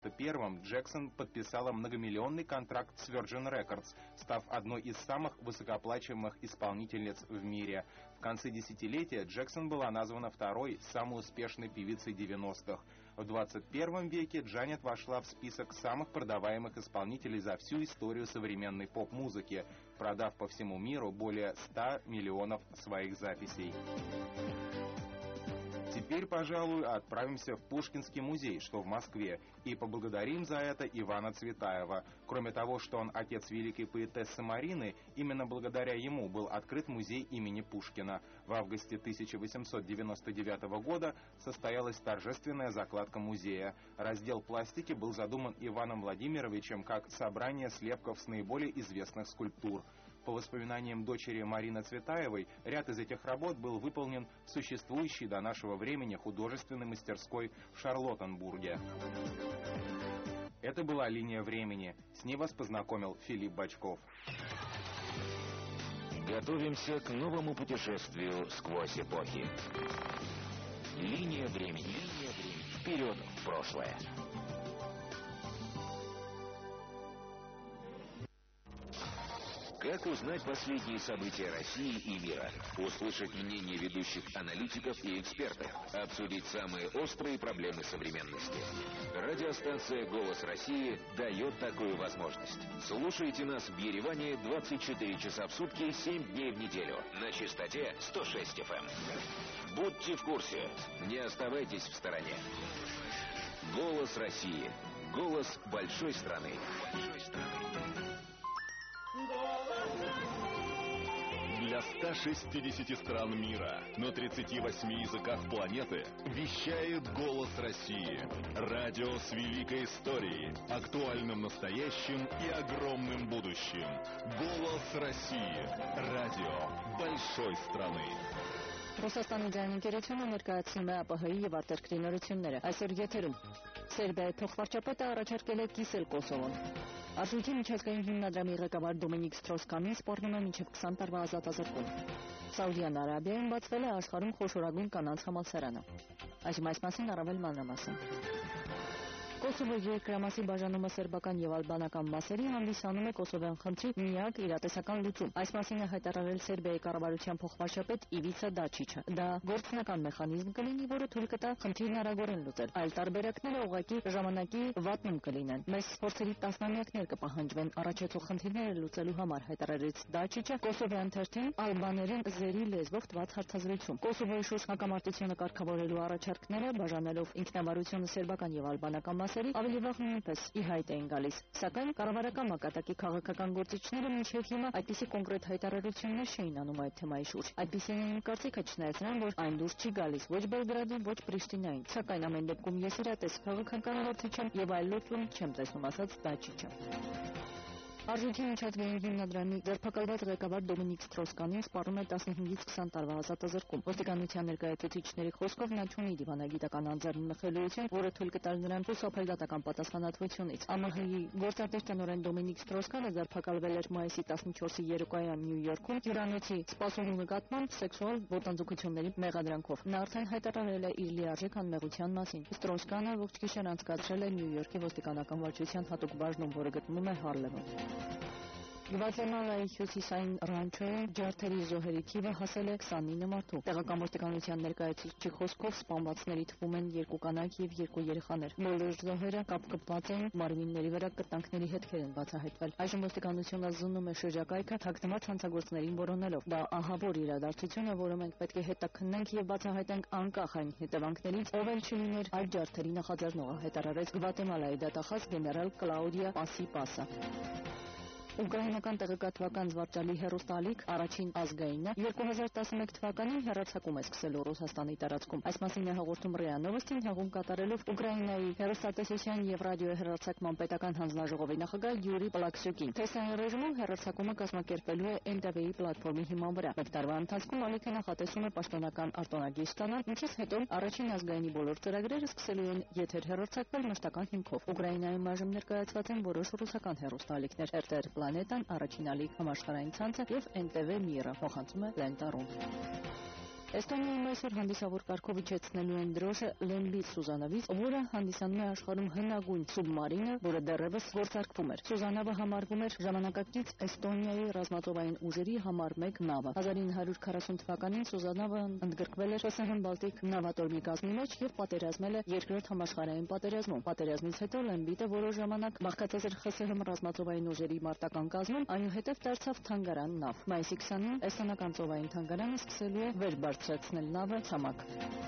1991-м Джексон подписала многомиллионный контракт с Virgin Records, став одной из самых высокооплачиваемых исполнительниц в мире. В конце десятилетия Джексон была названа второй самой успешной певицей 90-х. В 21 веке Джанет вошла в список самых продаваемых исполнителей за всю историю современной поп-музыки, продав по всему миру более 100 миллионов своих записей. Теперь, пожалуй, отправимся в Пушкинский музей, что в Москве, и поблагодарим за это Ивана Цветаева. Кроме того, что он отец великой поэтессы Марины, именно благодаря ему был открыт музей имени Пушкина. В августе 1899 года состоялась торжественная закладка музея. Раздел пластики был задуман Иваном Владимировичем как собрание слепков с наиболее известных скульптур. По воспоминаниям дочери Марины Цветаевой, ряд из этих работ был выполнен в существующей до нашего времени художественной мастерской в Шарлоттенбурге. Это была «Линия времени». С ней вас познакомил Филипп Бочков. Готовимся к новому путешествию сквозь эпохи. «Линия времени». Вперед в прошлое. Как узнать последние события России и мира? Услышать мнения ведущих аналитиков и экспертов? Обсудить самые острые проблемы современности? Радиостанция «Голос России» дает такую возможность. Слушайте нас в Ереване 24 часа в сутки, 7 дней в неделю. На частоте 106 FM. Будьте в курсе. Не оставайтесь в стороне. «Голос России». Голос большой страны. Для 160 стран мира на 38 языках планеты вещает «Голос России». Радио с великой историей, актуальным настоящим и огромным будущим. «Голос России». Радио большой страны. Ռուսաստանի ձայնընկերությունը ներկայացնում է ԱՊՀ-ի եւ արտերկրի նորությունները։ Այսօր եթերում Սերբիայի փոխվարչապետը առաջարկել է կիսել Կոսովոն։ Արժույթի միջազգային հիմնադրամի ղեկավար Դոմինիկ Ստրոս-Կանին սպառնում է մինչև 20 տարվա ազատազրկում։ Սաուդյան Արաբիայում բացվել է աշխարհում խոշորագույն կանանց համալսարանը։ Այժմ այս մասին առավել մանրամասն։ Կոսովոյի երկրամասի բաժանումը սերբական եւ ալբանական մասերի հանդիսանում է կոսովյան խնդրի միակ իրատեսական լուծում։ Այս մասին է հայտարարել Սերբիայի կառավարության փոխվարչապետ Իվիցա Դաչիչը։ Դա գործնական մեխանիզմ կլինի, որը թույլ կտա խնդիրն արագորեն լուծել։ Այլ տարբերակները ուղղակի ժամանակի վատնում կլինեն։ Մեծ փորձերի տասնամյակներ կպահանջվեն առաջացող խնդիրները լուծելու համար, հայտարարեց Դաչիչը կոսովյան թերթին ալբաներին զերի լեզվով տված հարցազրույցում։ Կոսովոյի շուրջ հակամարտությունը կարգավորելու առաջարկները բաժանելով ինքնավարությունը սերբական եւ ալբանական ավելի վաղ նույնպես ի հայտ էին գալիս, սակայն կառավարական մակարդակի քաղաքական գործիչները մինչև հիմա այդպիսի կոնկրետ հայտարարություններ չէին անում այդ թեմայի շուրջ։ Այդպիսին է իմ կարծիքը, չնայած նրան, որ այն դուրս չի գալիս ոչ Բելգրադին, ոչ Պրիշտինային։ Սակայն ամեն դեպքում ես իրատես քաղաքական որդի չեմ եւ այլ լուծում չեմ տեսնում, ասաց Դաչիչը։ Արժույթի միջազգային հիմնադրամի ձերբակալված ղեկավար Դոմինիկ Ստրոս-Կանին սպառնում է 15-ից 20 տարվա ազատազրկում։ Ոստիկանության ներկայացուցիչների խոսքով նա չունի դիվանագիտական անձեռնմխելիություն, որը թույլ կտար նրան խուսափել պատասխանատվությունից։ ԱՄՀ-ի գործադիր տնօրեն Դոմինիկ Ստրոս-Կանը ձերբակալվել էր մայիսի 14-ի երեկոյան Նյու Յորքում հյուրանոցի սպասումի նկատմամբ սեքսուալ ոտնձգությունների մեղադրանքով։ Նա արդեն հայտարարել է իր լիարժեք անմեղության մասին։ Ստրոս-Կանը ողջ գիշեր անցկացրել է Նյու Յորքի ոստիկանական վարչության հատուկ բաժնում, որը գտնվում է Հարլեմում։ Գվատեմալայի հյուսիսային ռանչոյում ջարդերի զոհերի թիվը հասել է 29 մարդու։ Տեղական ոստիկանության ներկայացուցիչի խոսքով սպանվածների թվում են 2 կանայք եւ 2 երեխաներ։ Բոլոր զոհերը կապկպված են, մարմինների վրա կտանքների հետքեր են բացահայտվել։ Այժմ ոստիկանությունը զննում է շրջակայքը թաքնված հանցագործներին որոնելով։ Դա ահավոր իրադարձություն է, որը մենք պետք է հետաքննենք եւ բացահայտենք անկախ այն հետևանքներից, ով էլ չլիներ այդ ջարդերի նախաձեռնողը, հայտարարեց Գվատեմալայի դատախազ գեներալ Կլաուդիա Պասի-Պասա։ Ուկրաինական տեղեկատվական զվարճալի հեռուստաալիք առաջին ազգայինը 2011 թվականին հեռարձակում է սկսելու Ռուսաստանի տարածքում։ Այս մասին է հաղորդում ՌԻԱ Նովոստին հաղում կատարելով Ուկրաինայի հեռուստատեսության եւ ռադիոհեռարձակման պետական հանձնաժողովի նախագահ Յուրի Պլաքսյուկին։ Թեսային ռեժիմում հեռարձակումը կազմակերպելու է NTV-ի պլատֆորմի հիման վրա։ Մեկ տարվա ընթացքում ալիքը նախատեսում է պաշտոնական արտոնագիր ստանալ, ինչից հետո առաջին ազգայինի բոլոր ծրագրերը սկսելու են եթեր հեռարձակվել մշտական հիմքով։ Ուկրաինայում այժմ ներկայացված են որոշ ռուսական հեռուստաալիքներ։ RTR Պլանետան, առաջին ալիք համաշխարհային ցանցը եւ NTV Միրը, փոխանցում է Լենտարուն։ Էստոնիայում այսօր հանդիսավոր կարգով իջեցնելու են դրոշը Լենբի Սուզանավից, որը հանդիսանում է աշխարհում հնագույն սուբմարինը, որը դեռևս գործարկվում էր։ Սուզանավը համարվում էր ժամանակակից Էստոնիայի ռազմածովային ուժերի համար 1 նավը։ 1940 թվականին Սուզանավը ընդգրկվել էր ԽՍՀՄ Բալտիկ նավատորմի կազմի մեջ եւ պատերազմել է Երկրորդ համաշխարհային պատերազմում։ Պատերազմից հետո Լենբիտը որոշ ժամանակ բաղկացած էր ԽՍՀՄ ռազմածովային ուժերի մարտական կազմում, այնուհետև դարձավ թանգարան նավ։ Մայիսի 20-ին էստոնական ծովային թանգարանը սկսելու է վեր բարձրացնել նավը ցամաք։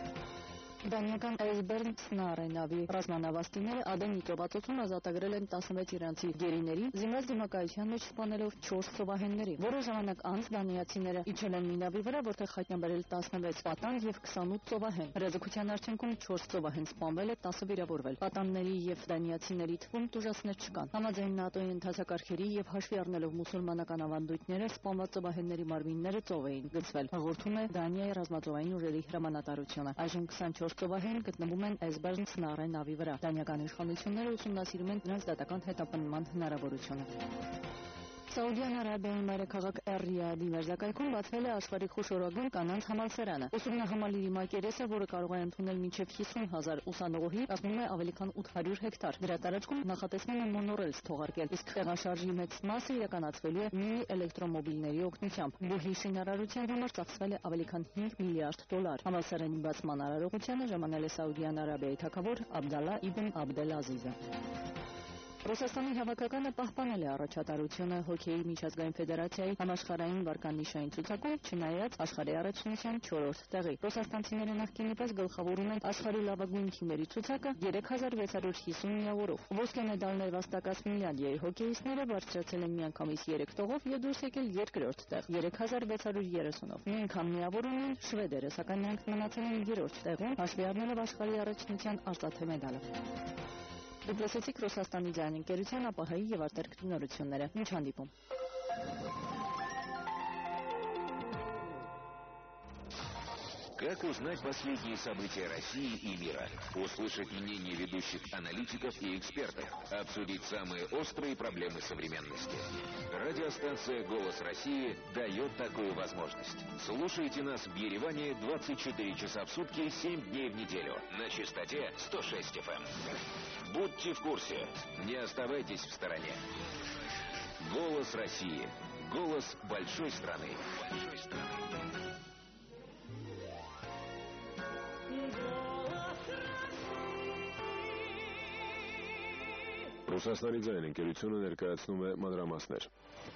Դանիական Էյսբերն Սնարե նավի ռազմանավաստիները Ադենի ծովածոցում ազատագրել են 16 իրանցի գերիների, զինված դիմակայության մեջ սպանելով 4 ծովահենների։ Որոշ ժամանակ անց դանիացիները իջել են մի նավի վրա, որտեղ հայտնաբերել 16 պատանդ եւ 28 ծովահեն։ Հրաձգության արդյունքում 4 ծովահեն սպանվել է, 10 վիրավորվել։ Պատանդների եւ դանիացիների թվում տուժածներ չկան։ Համաձայն ՆԱՏՕ-ի ընթացակարգերի եւ հաշվի առնելով մուսուլմանական ավանդույթները, սպանված ծովահենների մարմինները ծով էին գցվել։ Հաղորդում է Դանիայի ռազմածովային ուժերի հրամանատարությունը։ Այժմ 24 ծովահեն գտնվում են Էյսբերն Սնարե նավի վրա։ Դանիական իշխանությունները ուսումնասիրում են նրանց դատական հետապնդման հնարավորությունը։ Սաուդյան Արաբիայի մայրաքաղաք Ռիադի մերձակայքում բացվել է աշխարհի խոշորագույն կանանց համալսարանը։ Ուսումնահամալիրի մակերեսը, որը կարող է ընդունել մինչև 50,000 ուսանողի, կազմում է ավելի քան 800 հեկտար։ Դրա տարածքում նախատեսվում է մոնորելս թողարկել, իսկ տեղաշարժի մեծ մասը իրականացվելու է մինի էլեկտրոմոբիլների օգնությամբ։ Բուհի շինարարության համար ծախսվել է ավելի քան $5 միլիարդ։ Համալսարանի բացման արարողությանը ժամանել է Սաուդյան Արաբիայի թագավոր Աբդալլա իբն Աբդելազիզը։ Ռուսաստանի հավաքականը պահպանել է առաջատարությունը հոկեյի միջազգային ֆեդերացիայի համաշխարհային վարկանիշային ցուցակում, չնայած աշխարհի առաջնության 4-րդ տեղի։ Ռուսաստանցիները նախկինի պես գլխավորում են աշխարհի լավագույն թիմերի ցուցակը 3650 միավորով։ Ոսկե մեդալներ վաստակած Ֆինլանդիայի հոկեյիստները բարձրացել են միանգամից 3 տողով եւ դուրս եկել 2-րդ տեղ 3630-ով։ Նույնքան միավոր ունեն շվեդերը, սակայն նրանք մնացել են 3-րդ տեղում, հաշվի առնելով աշխարհի առաջնության արծաթե մեդալը։ Դուք լսեցիք Ռուսաստանի ձայնի ընկերության ԱՊՀ-ի եւ արտերկրի նորությունները։ Մինչ հանդիպում։ Как узнать последние события России и мира? Услышать мнения ведущих аналитиков и экспертов. Обсудить самые острые проблемы современности. Радиостанция «Голос России» дает такую возможность. Слушайте нас в Ереване 24 часа в сутки, 7 дней в неделю. На частоте 106 FM. Будьте в курсе. Не оставайтесь в стороне. «Голос России». Голос большой страны. Ռուսաստանի ձայնի ընկերությունը ներկայացնում է մանրամասներ։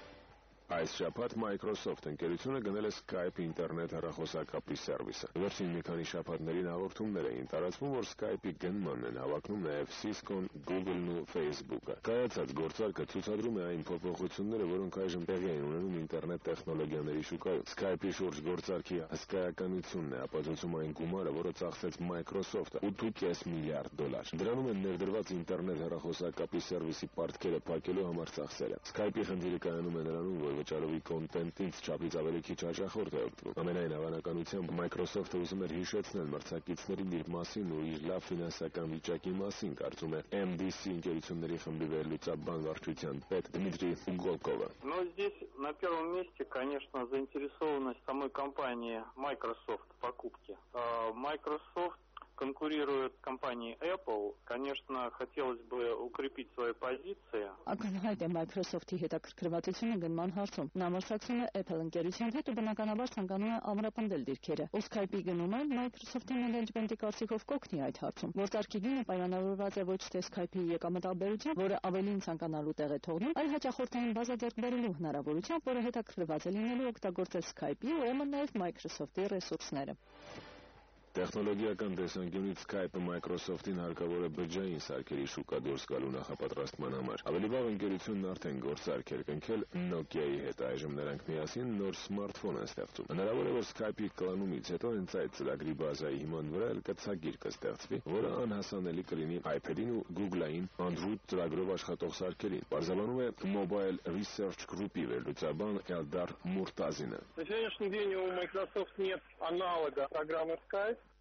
Այս շաբաթ Microsoft ընկերությունը գնել է Skype ինտերնետ հեռախոսակապի սերվիսը։ Վերջին մի քանի շաբաթներին հաղորդումներ էին տարածվում, որ Skype-ի գնմանն են հավակնում նաև Cisco-ն, Google-ն ու Facebook-ը։ Կայացած գործարքը ցուցադրում է այն փոփոխությունները, որոնք այժմ տեղի են ունենում ինտերնետ տեխնոլոգիաների շուկայում։ Skype-ի շուրջ գործարքի հսկայականությունն է ապացուցում այն գումարը, որը ծախսեց Microsoft-ը՝ $8.5 միլիարդ։ Դրանում են ներդրված ինտերնետ հեռախոսակապի սերվիսի պարտքերը փակելու համար ծախսերը։ Skype-ի խնդիրը կայանում է նրանում, որ վճարովի կոնտենտից չափից ավելի քիչ հաճախորդ է օգտվում։ Ամենայն հավանականությամբ Microsoft-ը ուզում էր հիշեցնել մրցակիցներին իր մասին ու իր լավ ֆինանսական վիճակի մասին, կարծում է MDC ընկերությունների խմբի վերլուծաբան վարչության պետ Դմիտրի Ուգոլկովը։ Но здесь на первом месте, конечно, заинтересованность самой компании Microsoft в покупке. Microsoft конкурирует с компанией Apple, конечно, хотелось бы укрепить свои позиции. Ակնհայտ է Microsoft-ի հետաքրքրվածությունը գնման հարցում։ Նա մրցակցում է Apple ընկերության հետ ու բնականաբար ցանկանում է ամրապնդել դիրքերը։ Ու Skype-ի գնումը Microsoft-ի մենեջմենտի կարծիքով կօգնի այդ հարցում։ Գործարքի գինը պայմանավորված է ոչ թե Skype-ի եկամտաբերությամբ, որը ավելին ցանկանալու տեղ է թողնում, այլ հաճախորդային բազա ձեռք բերելու հնարավորությամբ, որը հետաքրքրված է լինելու օգտագործել Skype-ի, ուրեմն նաև Microsoft-ի ռեսուրսները։ Տեխնոլոգիական տեսանկյունից Skype-ը Microsoft-ին հարկավոր է բջջային սարքերի շուկա դուրս գալու նախապատրաստման համար։ Ավելի վաղ ընկերությունն արդեն գործարք էր կնքել Nokia-ի հետ, այժմ նրանք միասին նոր սմարթֆոն են ստեղծում։ Հնարավոր է, որ Skype-ի կլանումից հետո հենց այդ ծրագրի բազայի հիման վրա էլ կցագիր կստեղծվի, որը անհասանելի կլինի iPad-ին ու Google-ային Android ծրագրով աշխատող սարքերին։ Պարզաբանում է Mobile Research Group-ի վերլուծաբան Էլդար Մուրտազինը։ На сегодняшний день у Microsoft нет аналога программы Skype.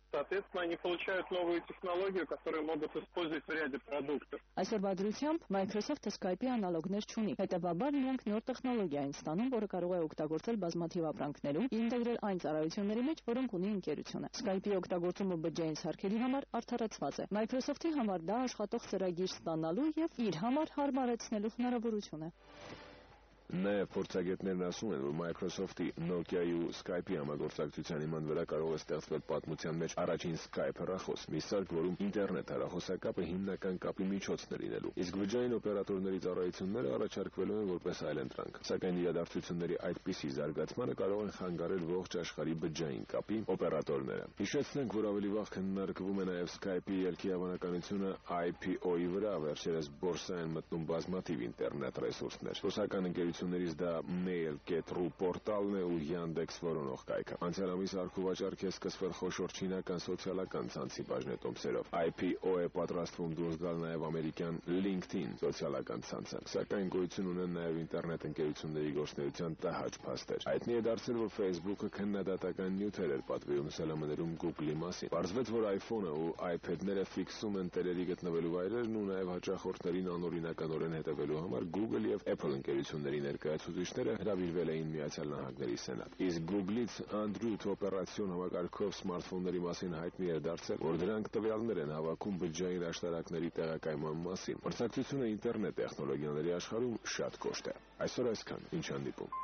Соответственно, они получают новую технологию, которую могут использовать в ряде продуктов. Այսօրվա դրությամբ Microsoft-ը Skype-ի անալոգներ չունի։ Հետևաբար նրանք նոր տեխնոլոգիա են ստանում, որը կարող է օգտագործել բազմաթիվ ապրանքներում, ինտեգրել այն ծառայությունների մեջ, որոնք ունի ընկերությունը։ Skype-ի օգտագործումը բջջային սարքերի համար արդարացված է։ Microsoft-ի համար դա աշխատող ծրագիր ստանալու եւ իր համար հարմարեցնելու հնարավորություն է։ Նաև փորձագետներն ասում են, որ Microsoft-ի, Nokia-ի ու Skype-ի համագործակցության հիման վրա կարող է ստեղծվել պատմության մեջ առաջին Skype հեռախոս, մի սարք, որում ինտերնետ հեռախոսակապը հիմնական կապի միջոցն է լինելու։ Իսկ բջջային օպերատորների ծառայությունները առաջարկվելու են որպես այլընտրանք։ Սակայն իրադարձությունների այդպիսի զարգացմանը կարող են խանգարել ողջ աշխարհի բջջային կապի օպերատորները։ Հիշեցնենք, որ ավելի վաղ քննարկվում է նաև Skype-ի ելքի հավանականությունը IPO-ի վրա, վերջերս բորսա են մտնում բազմաթիվ ինտերնետ ռեսուրսներ։ Ռուսական ընկերություններից դա Mail.ru պորտալն է ու Yandex որոնող կայքը։ Անցյալ ամիս առքուվաճառք է սկսվել խոշոր չինական սոցիալական ցանցի բաժնետոմսերով։ IPO է պատրաստվում դուրս գալ նաև ամերիկյան LinkedIn սոցիալական ցանցը։ Սակայն գոյություն ունեն նաև ինտերնետ ընկերությունների գործունեության տհաճ փաստեր։ Հայտնի է դարձել, որ Facebook-ը քննադատական նյութեր էր պատվիրում ՍԼՄ-ներում Google-ի մասին։ Պարզվեց, որ iPhone-ը ու iPad-ները ֆիքսում են տերերի գտնվելու վայրերն ու նաև հաճախորդներին անօրինականորեն հետևելու համար Google եւ Apple ընկերությունների ներկայացուցիչները հրավիրվել էին Միացյալ Նահանգների Սենատ։ Իսկ Google-ից Android օպերացիոն համակարգով սմարթֆոնների մասին հայտնի էր դարձել, որ դրանք տվյալներ են հավաքում բջջային աշտարակների տեղակայման մասին։ Մրցակցությունը ինտերնետ տեխնոլոգիաների աշխարհում շատ կոշտ է։ Այսօր այսքան, ինչ հանդիպում։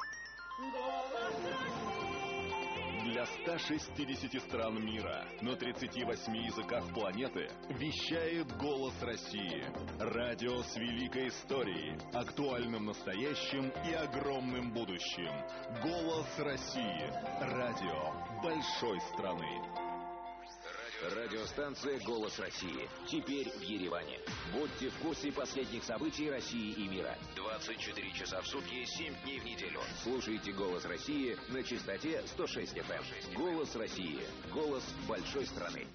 Для 160 стран мира на 38 языках планеты вещает «Голос России». Радио с великой историей, актуальным настоящим и огромным будущим. «Голос России». Радио большой страны. Радиостанция «Голос России». Теперь в Ереване. Будьте в курсе последних событий России и мира. 24 часа в сутки, 7 дней в неделю. Слушайте «Голос России» на частоте 106 FM. «Голос России». Голос большой страны.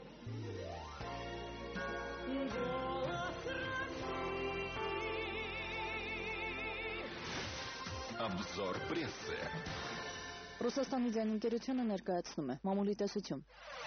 Обзор прессы. Ռուսաստանի ձայնընկերությունը ներկայացնում է մամուլի տեսություն։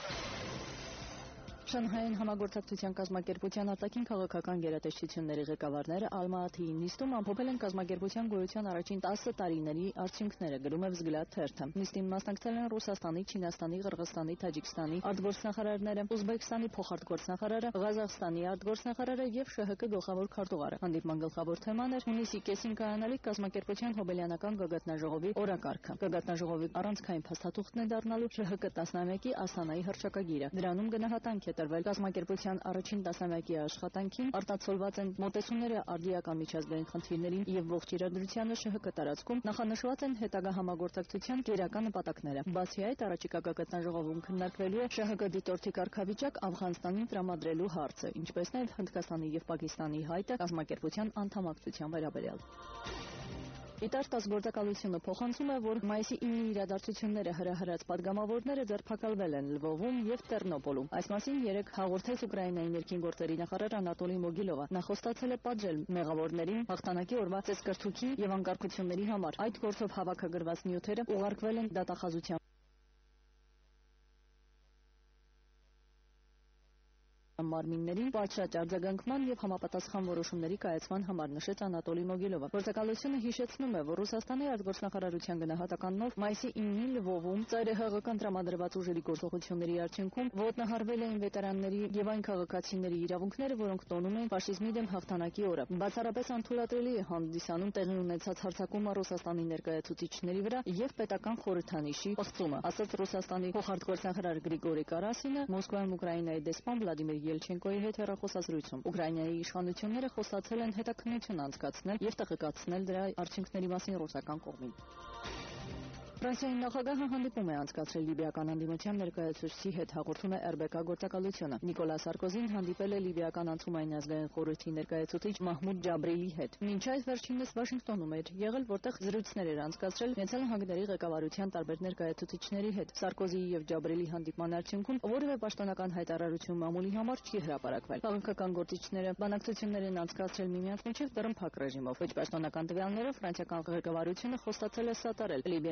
Շանհայեն համագործակցության կազմակերպության արտաքին քաղաքական գերատեսչությունների ղեկավարները Ալմատիի նիստում ամփոփել են կազմակերպության գոյության առաջին 10 տարիների արդյունքները, գրում է Vzglyad թերթը։ Նիստին մասնակցել են Ռուսաստանի, Չինաստանի, Ղրղստանի, Թաջիկստանի արտգործնախարարները, Ուզբեկստանի փոխարտգործնախարարը, Ղազախստանի արտգործնախարարը եւ ՇՀԿ գլխավոր քարտուղարը։ Հանդիպման գլխավոր թեման էր հունիսի կեսին կայանալիք կազմակերպության հոբելյանական գագաթնաժողովի օրակարգը։ Գագաթնաժողովի առանցքային փաստաթուղթն է դառնալու ՇՀԿ 11-ի Աստանայի հռչակագիրը։ Դրանում գնահատանք է տրվել կազմակերպության առաջին տասնամյակի աշխատանքին, արտացոլված են մոտեցումները արդիական միջազգային խնդիրներին եւ ողջ իրադրությանը ՇՀԿ տարածքում, նախանշված են հետագա համագործակցության գերական նպատակները։ Բացի այդ, առաջիկա գագաթնաժողովում քննարկվելու է ՇՀԿ դիտորդի կարգավիճակ Աֆղանստանին տրամադրելու հարցը, ինչպես նաեւ Հնդկաստանի եւ Պակիստանի հայտը կազմակերպության անդամակցության վերաբերյալ։ Իտար տասգործակալությունը փոխանցում է, որ մայիսի 9-ի իրադարձությունները հրահրած падգամավորները ձերբակալվել են Լվովում եւ Տերնոպոլում։ Այս մասին երեկ հաղորդեց Ուկրաինայի ներքին գործերի նախարար Անատոլի Մոգիլովը։ Նա խոստացել է պատժել մեղավորներին հաղթանակի օրվա ծեսկրթուքի եւ անկարգությունների համար։ Այդ գործով հավաքագրված նյութերը ուղարկվել են դատախազության մարմիններին պատշաճ արձագանքման եւ համապատասխան որոշումների կայացման համար, նշեց Անատոլի Մոգիլովը։ Գործակալությունը հիշեցնում է, որ Ռուսաստանի արտգործնախարարության գնահատականով մայիսի 9-ին Լվովում ՑՍՀ-ական տրամադրված ուժերի գործողությունների արդյունքում ոտնահարվել էին վետերանների եւ այն քաղաքացիների իրավունքները, որոնք տոնում են ֆաշիզմի դեմ հաղթանակի օրը։ Բացառապես անթույլատրելի է հանդիսանում տեղի ունեցած հարձակումը Ռուսաստանի ներկայացուցիչների վրա եւ պետական խորհրդանիշի պղծումը, ասաց Ռուսաստանի փոխարտգործնախարար Գրիգորի Կարասինը Մոսկվայում Ուկրաինայի դեսպան Վլադիմիր Ելչենկոյի հետ հեռախոսազրույցում։ Ուկրաինայի իշխանությունները խոստացել են հետաքննություն անցկացնել եւ տեղեկացնել դրա արդյունքների մասին ռուսական կողմին։ Ֆրանսիայի նախագահը հանդիպում է անցկացրել լիբիական անդիմության ներկայացուցիչի հետ, հաղորդում է RBK գործակալությունը։ Նիկոլա Սարկոզին հանդիպել է լիբիական անցումային ազգային խորհրդի ներկայացուցիչ Մահմուդ Ջաբրիլի հետ։ Մինչ այդ վերջինս Վաշինգտոնում էր եղել, որտեղ զրույցներ էր անցկացրել Միացյալ Նահանգների ղեկավարության տարբեր ներկայացուցիչների հետ։ Սարկոզիի եւ Ջաբրիլի հանդիպման արդյունքում որևէ պաշտոնական հայտարարություն մամուլի համար չի հրապարակվել։ Քաղաքական գործիչները բանակցություններ են անցկացրել միմյանց միջև դռնփակ ռեժիմով։ Ոչ պաշտոնական տվյալներով ֆրանսիական ղեկավարությունը խոստացել է սատարել Լիբիայի անցում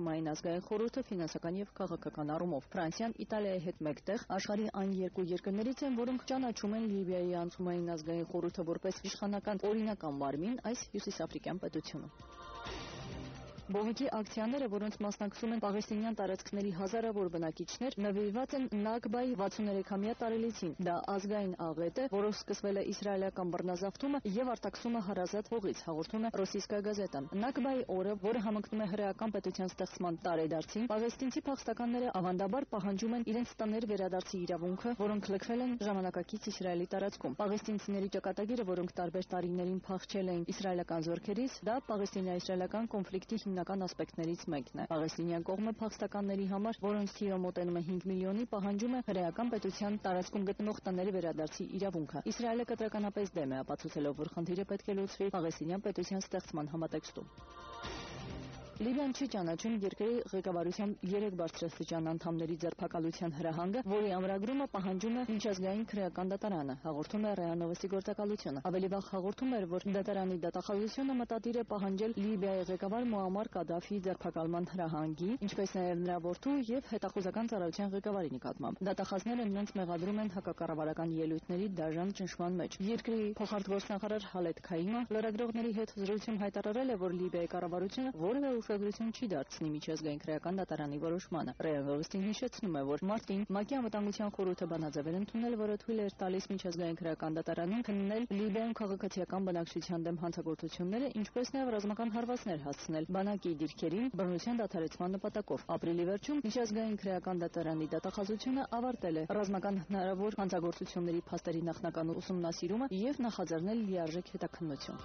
Հանձնաժողովային ազգային խորհուրդը ֆինանսական եւ քաղաքական առումով Ֆրանսիան Իտալիայի հետ մեկտեղ աշխարհի այն երկու երկրներից են, որոնք ճանաչում են Լիբիայի Հանձնաժողովային ազգային խորհուրդը որպես իշխանական օրինական մարմին այս հյուսիսաֆրիկյան պետությունում։ Բողոքի ակցիաները, որոնց մասնակցում են պաղեստինյան տարածքների հազարավոր բնակիչներ, նվիրված են Նաքբայի 63-ամյա տարելիցին։ Դա ազգային աղետ է, որով սկսվել է իսրայելական բռնազավթումը եւ արտաքսումը հարազատ հողից, հաղորդում է Ռոսիյսկայա գազետան։ Նաքբայի օրը, որը համընկնում է հրեական պետության ստեղծման տարեդարձին, պաղեստինցի փախստականները ավանդաբար պահանջում են իրենց տներ վերադարձի իրավունքը, որոնք լքվել են ժամանակակից Իսրայելի տարածքում։ Պաղեստինցիների ճակատագիրը, որոնք տարբեր տարիներին փախչել էին իսրայելական զորքերից, դա պաղեստինա-իսրայելական կոնֆլիկտի հիմնական ասպեկտներից մեկն է։ Պաղեստինյան կողմը փախստականների համար, որոնց թիվը մոտենում է 5 միլիոնի, պահանջում է հրեական պետության տարածքում գտնվող տների վերադարձի իրավունքը։ Իսրայելը կտրականապես դեմ է, ապացուցելով, որ խնդիրը պետք է լուծվի պաղեստինյան պետության ստեղծման համատեքստում։ Լիբիան չի ճանաչում երկրի ղեկավարության 3 բարձրաստիճան անդամների ձերբակալության հրահանգը, որի ամրագրումը պահանջում է միջազգային քրեական դատարանը, հաղորդում է ՌԱ Նովոստի գործակալությունը։ Ավելի վաղ հաղորդում էր, որ դատարանի դատախազությունը մտադիր է պահանջել Լիբիայի ղեկավար Մուամմար Կադաֆիի ձերբակալման հրահանգի, ինչպես նաև նրա որդու եւ հետախուզական ծառայության ղեկավարի նկատմամբ։ Դատախազները նրանց մեղադրում են հակակառավարական ելույթների դաժան ճնշման մեջ։ Երկրի փոխարտգործնախարար Հալեդ Քայիմը լրագրողների հետ զրույցում հայտարարել է, որ Լիբիայի կառավարությունը որևէ ուշադրություն չի դարձնի միջազգային քրեական դատարանի որոշմանը։ ՌԱ Նովոստին հիշեցնում է, որ մարտին ՄԱԿ-ի անվտանգության խորհուրդը բանաձև էր ընդունել, որը թույլ էր տալիս միջազգային քրեական դատարանին քննել Լիբիայում քաղաքացիական բնակչության դեմ հանցագործությունները, ինչպես նաև ռազմական հարվածներ հասցնել բանակի դիրքերին բռնության դադարեցման նպատակով։ Ապրիլի վերջում միջազգային քրեական դատարանի դատախազությունը ավարտել է ռազմական հնարավոր հանցագործությունների փաստերի նախնական ուսումնասիրումը եւ նախաձեռնել լիարժեք հետաքննություն։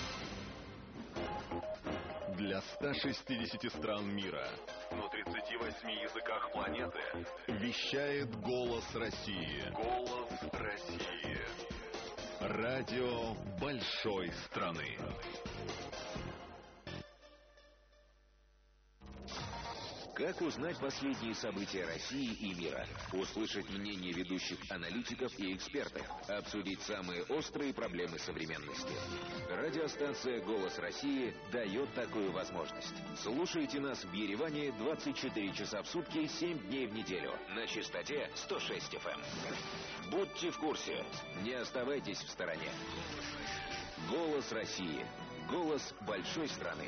Для 160 стран мира на 38 языках планеты вещает голос России. Голос России. Радио большой страны. Как узнать последние события России и мира? Услышать мнения ведущих аналитиков и экспертов? Обсудить самые острые проблемы современности? Радиостанция «Голос России» дает такую возможность. Слушайте нас в Ереване 24 часа в сутки, 7 дней в неделю. На частоте 106 FM. Будьте в курсе. Не оставайтесь в стороне. «Голос России». Голос большой страны.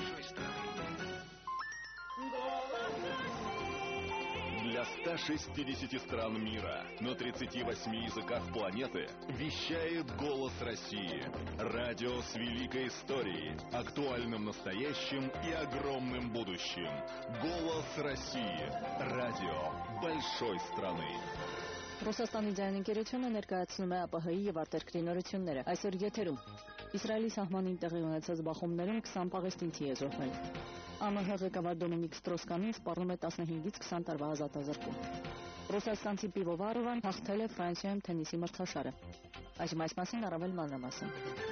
Для 160 стран мира на 38 языках планеты вещает голос России. Радио с великой историей, актуальным настоящим и огромным будущим. Голос России. Радио большой страны. Ռուսաստանի ձայնընկերությունը ներկայացնում է ԱՊՀ-ի եւ արտերկրի նորությունները։ Այսօր եթերում Իսրայելի սահմանին տեղի ունեցած բախումներում 20 պաղեստինցի է զոհվել։ ԱՄՀ ղեկավար Դոմինիկ Ստրոսկանին սպառնում է 15-ից 20 տարվա ազատազրկում։ Ռուսաստանցի Պիվովարովան հաղթել է Ֆրանսիայում թենիսի մրցաշարը։ Այժմ այս մասին առավել մանրամասն։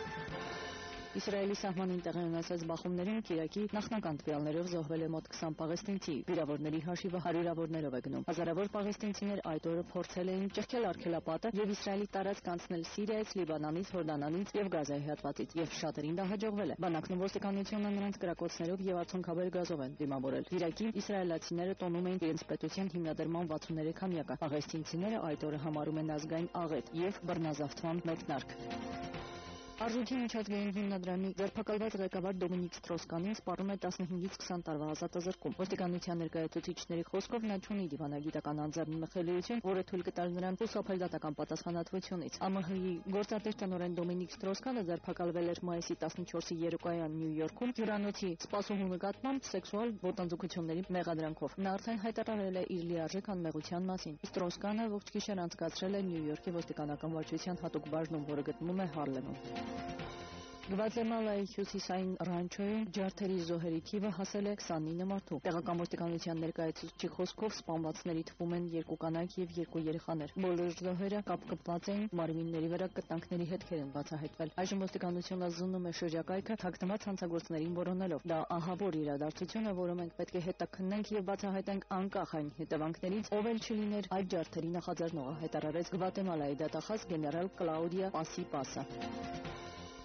Իսրայելի սահմանին տեղի ունեցած բախումներում Կիրակի նախնական տվյալներով զոհվել է մոտ 20 պաղեստինցի, վիրավորների հաշիվը հարյուրավորներով է գնում։ Հազարավոր պաղեստինցիներ այդ օրը փորձել էին ճեղքել արգելապատը եւ Իսրայելի տարածք անցնել Սիրիայից, Լիբանանից, Հորդանանից եւ Գազայի հատվածից, եւ շատերին դա հաջողվել է։ Բանակն ու ոստիկանությունը նրանց կրակոցներով եւ արցունքաբեր գազով են դիմավորել։ Կիրակի իսրայելացիները տոնում էին իրենց պետության հիմնադրման 63-ամյակը։ Պաղեստինցիները այդ օրը համարում են ազգային աղետ եւ բռնազավթման մեկնարկ։ Արժույթի միջազգային հիմնադրամի ձերբակալված ղեկավար Դոմինիկ Ստրոսկանին սպառնում է 15-ից 20 տարվա ազատազրկում։ Ոստիկանության ներկայացուցիչների խոսքով նա չունի դիվանագիտական անձեռնմխելիություն, որը թույլ կտար նրան խուսափել դատական պատասխանատվությունից։ ԱՄՀ-ի գործադիր տնօրեն Դոմինիկ Ստրոսկանը ձերբակալվել էր մայիսի 14-ի երեկոյան Նյու Յորքում հյուրանոցի սպասուհու նկատմամբ սեքսուալ ոտնձգությունների մեղադրանքով։ Նա արդեն հայտարարել է իր լիարժեք անմեղության մասին։ Ստրոսկանը ողջ գիշեր անցկացրել է Նյու Յորքի ոստիկանական վարչության հատուկ բաժնում, որը գտնվում է Հարլեմում։ Գվատեմալայի հյուսիսային ռանչոյում ջարդերի զոհերի թիվը հասել է 29 մարդու։ Տեղական ոստիկանության ներկայացուցիչի խոսքով սպանվածների թվում են 2 կանայք եւ 2 երեխաներ։ Բոլոր զոհերը կապկպված էին, մարմինների վրա կտանքների հետքեր են բացահայտվել։ Այժմ ոստիկանությունը զննում է շրջակայքը թաքնված հանցագործներին որոնելով։ Դա ահավոր իրադարձություն է, որը մենք պետք է հետաքննենք եւ բացահայտենք անկախ այն հետևանքներից, ով էլ չլիներ այդ ջարդերի նախաձեռնողը, հայտարարեց Գվատեմալայի դատախազ գեներալ Կլաուդիա Պասի Պասա։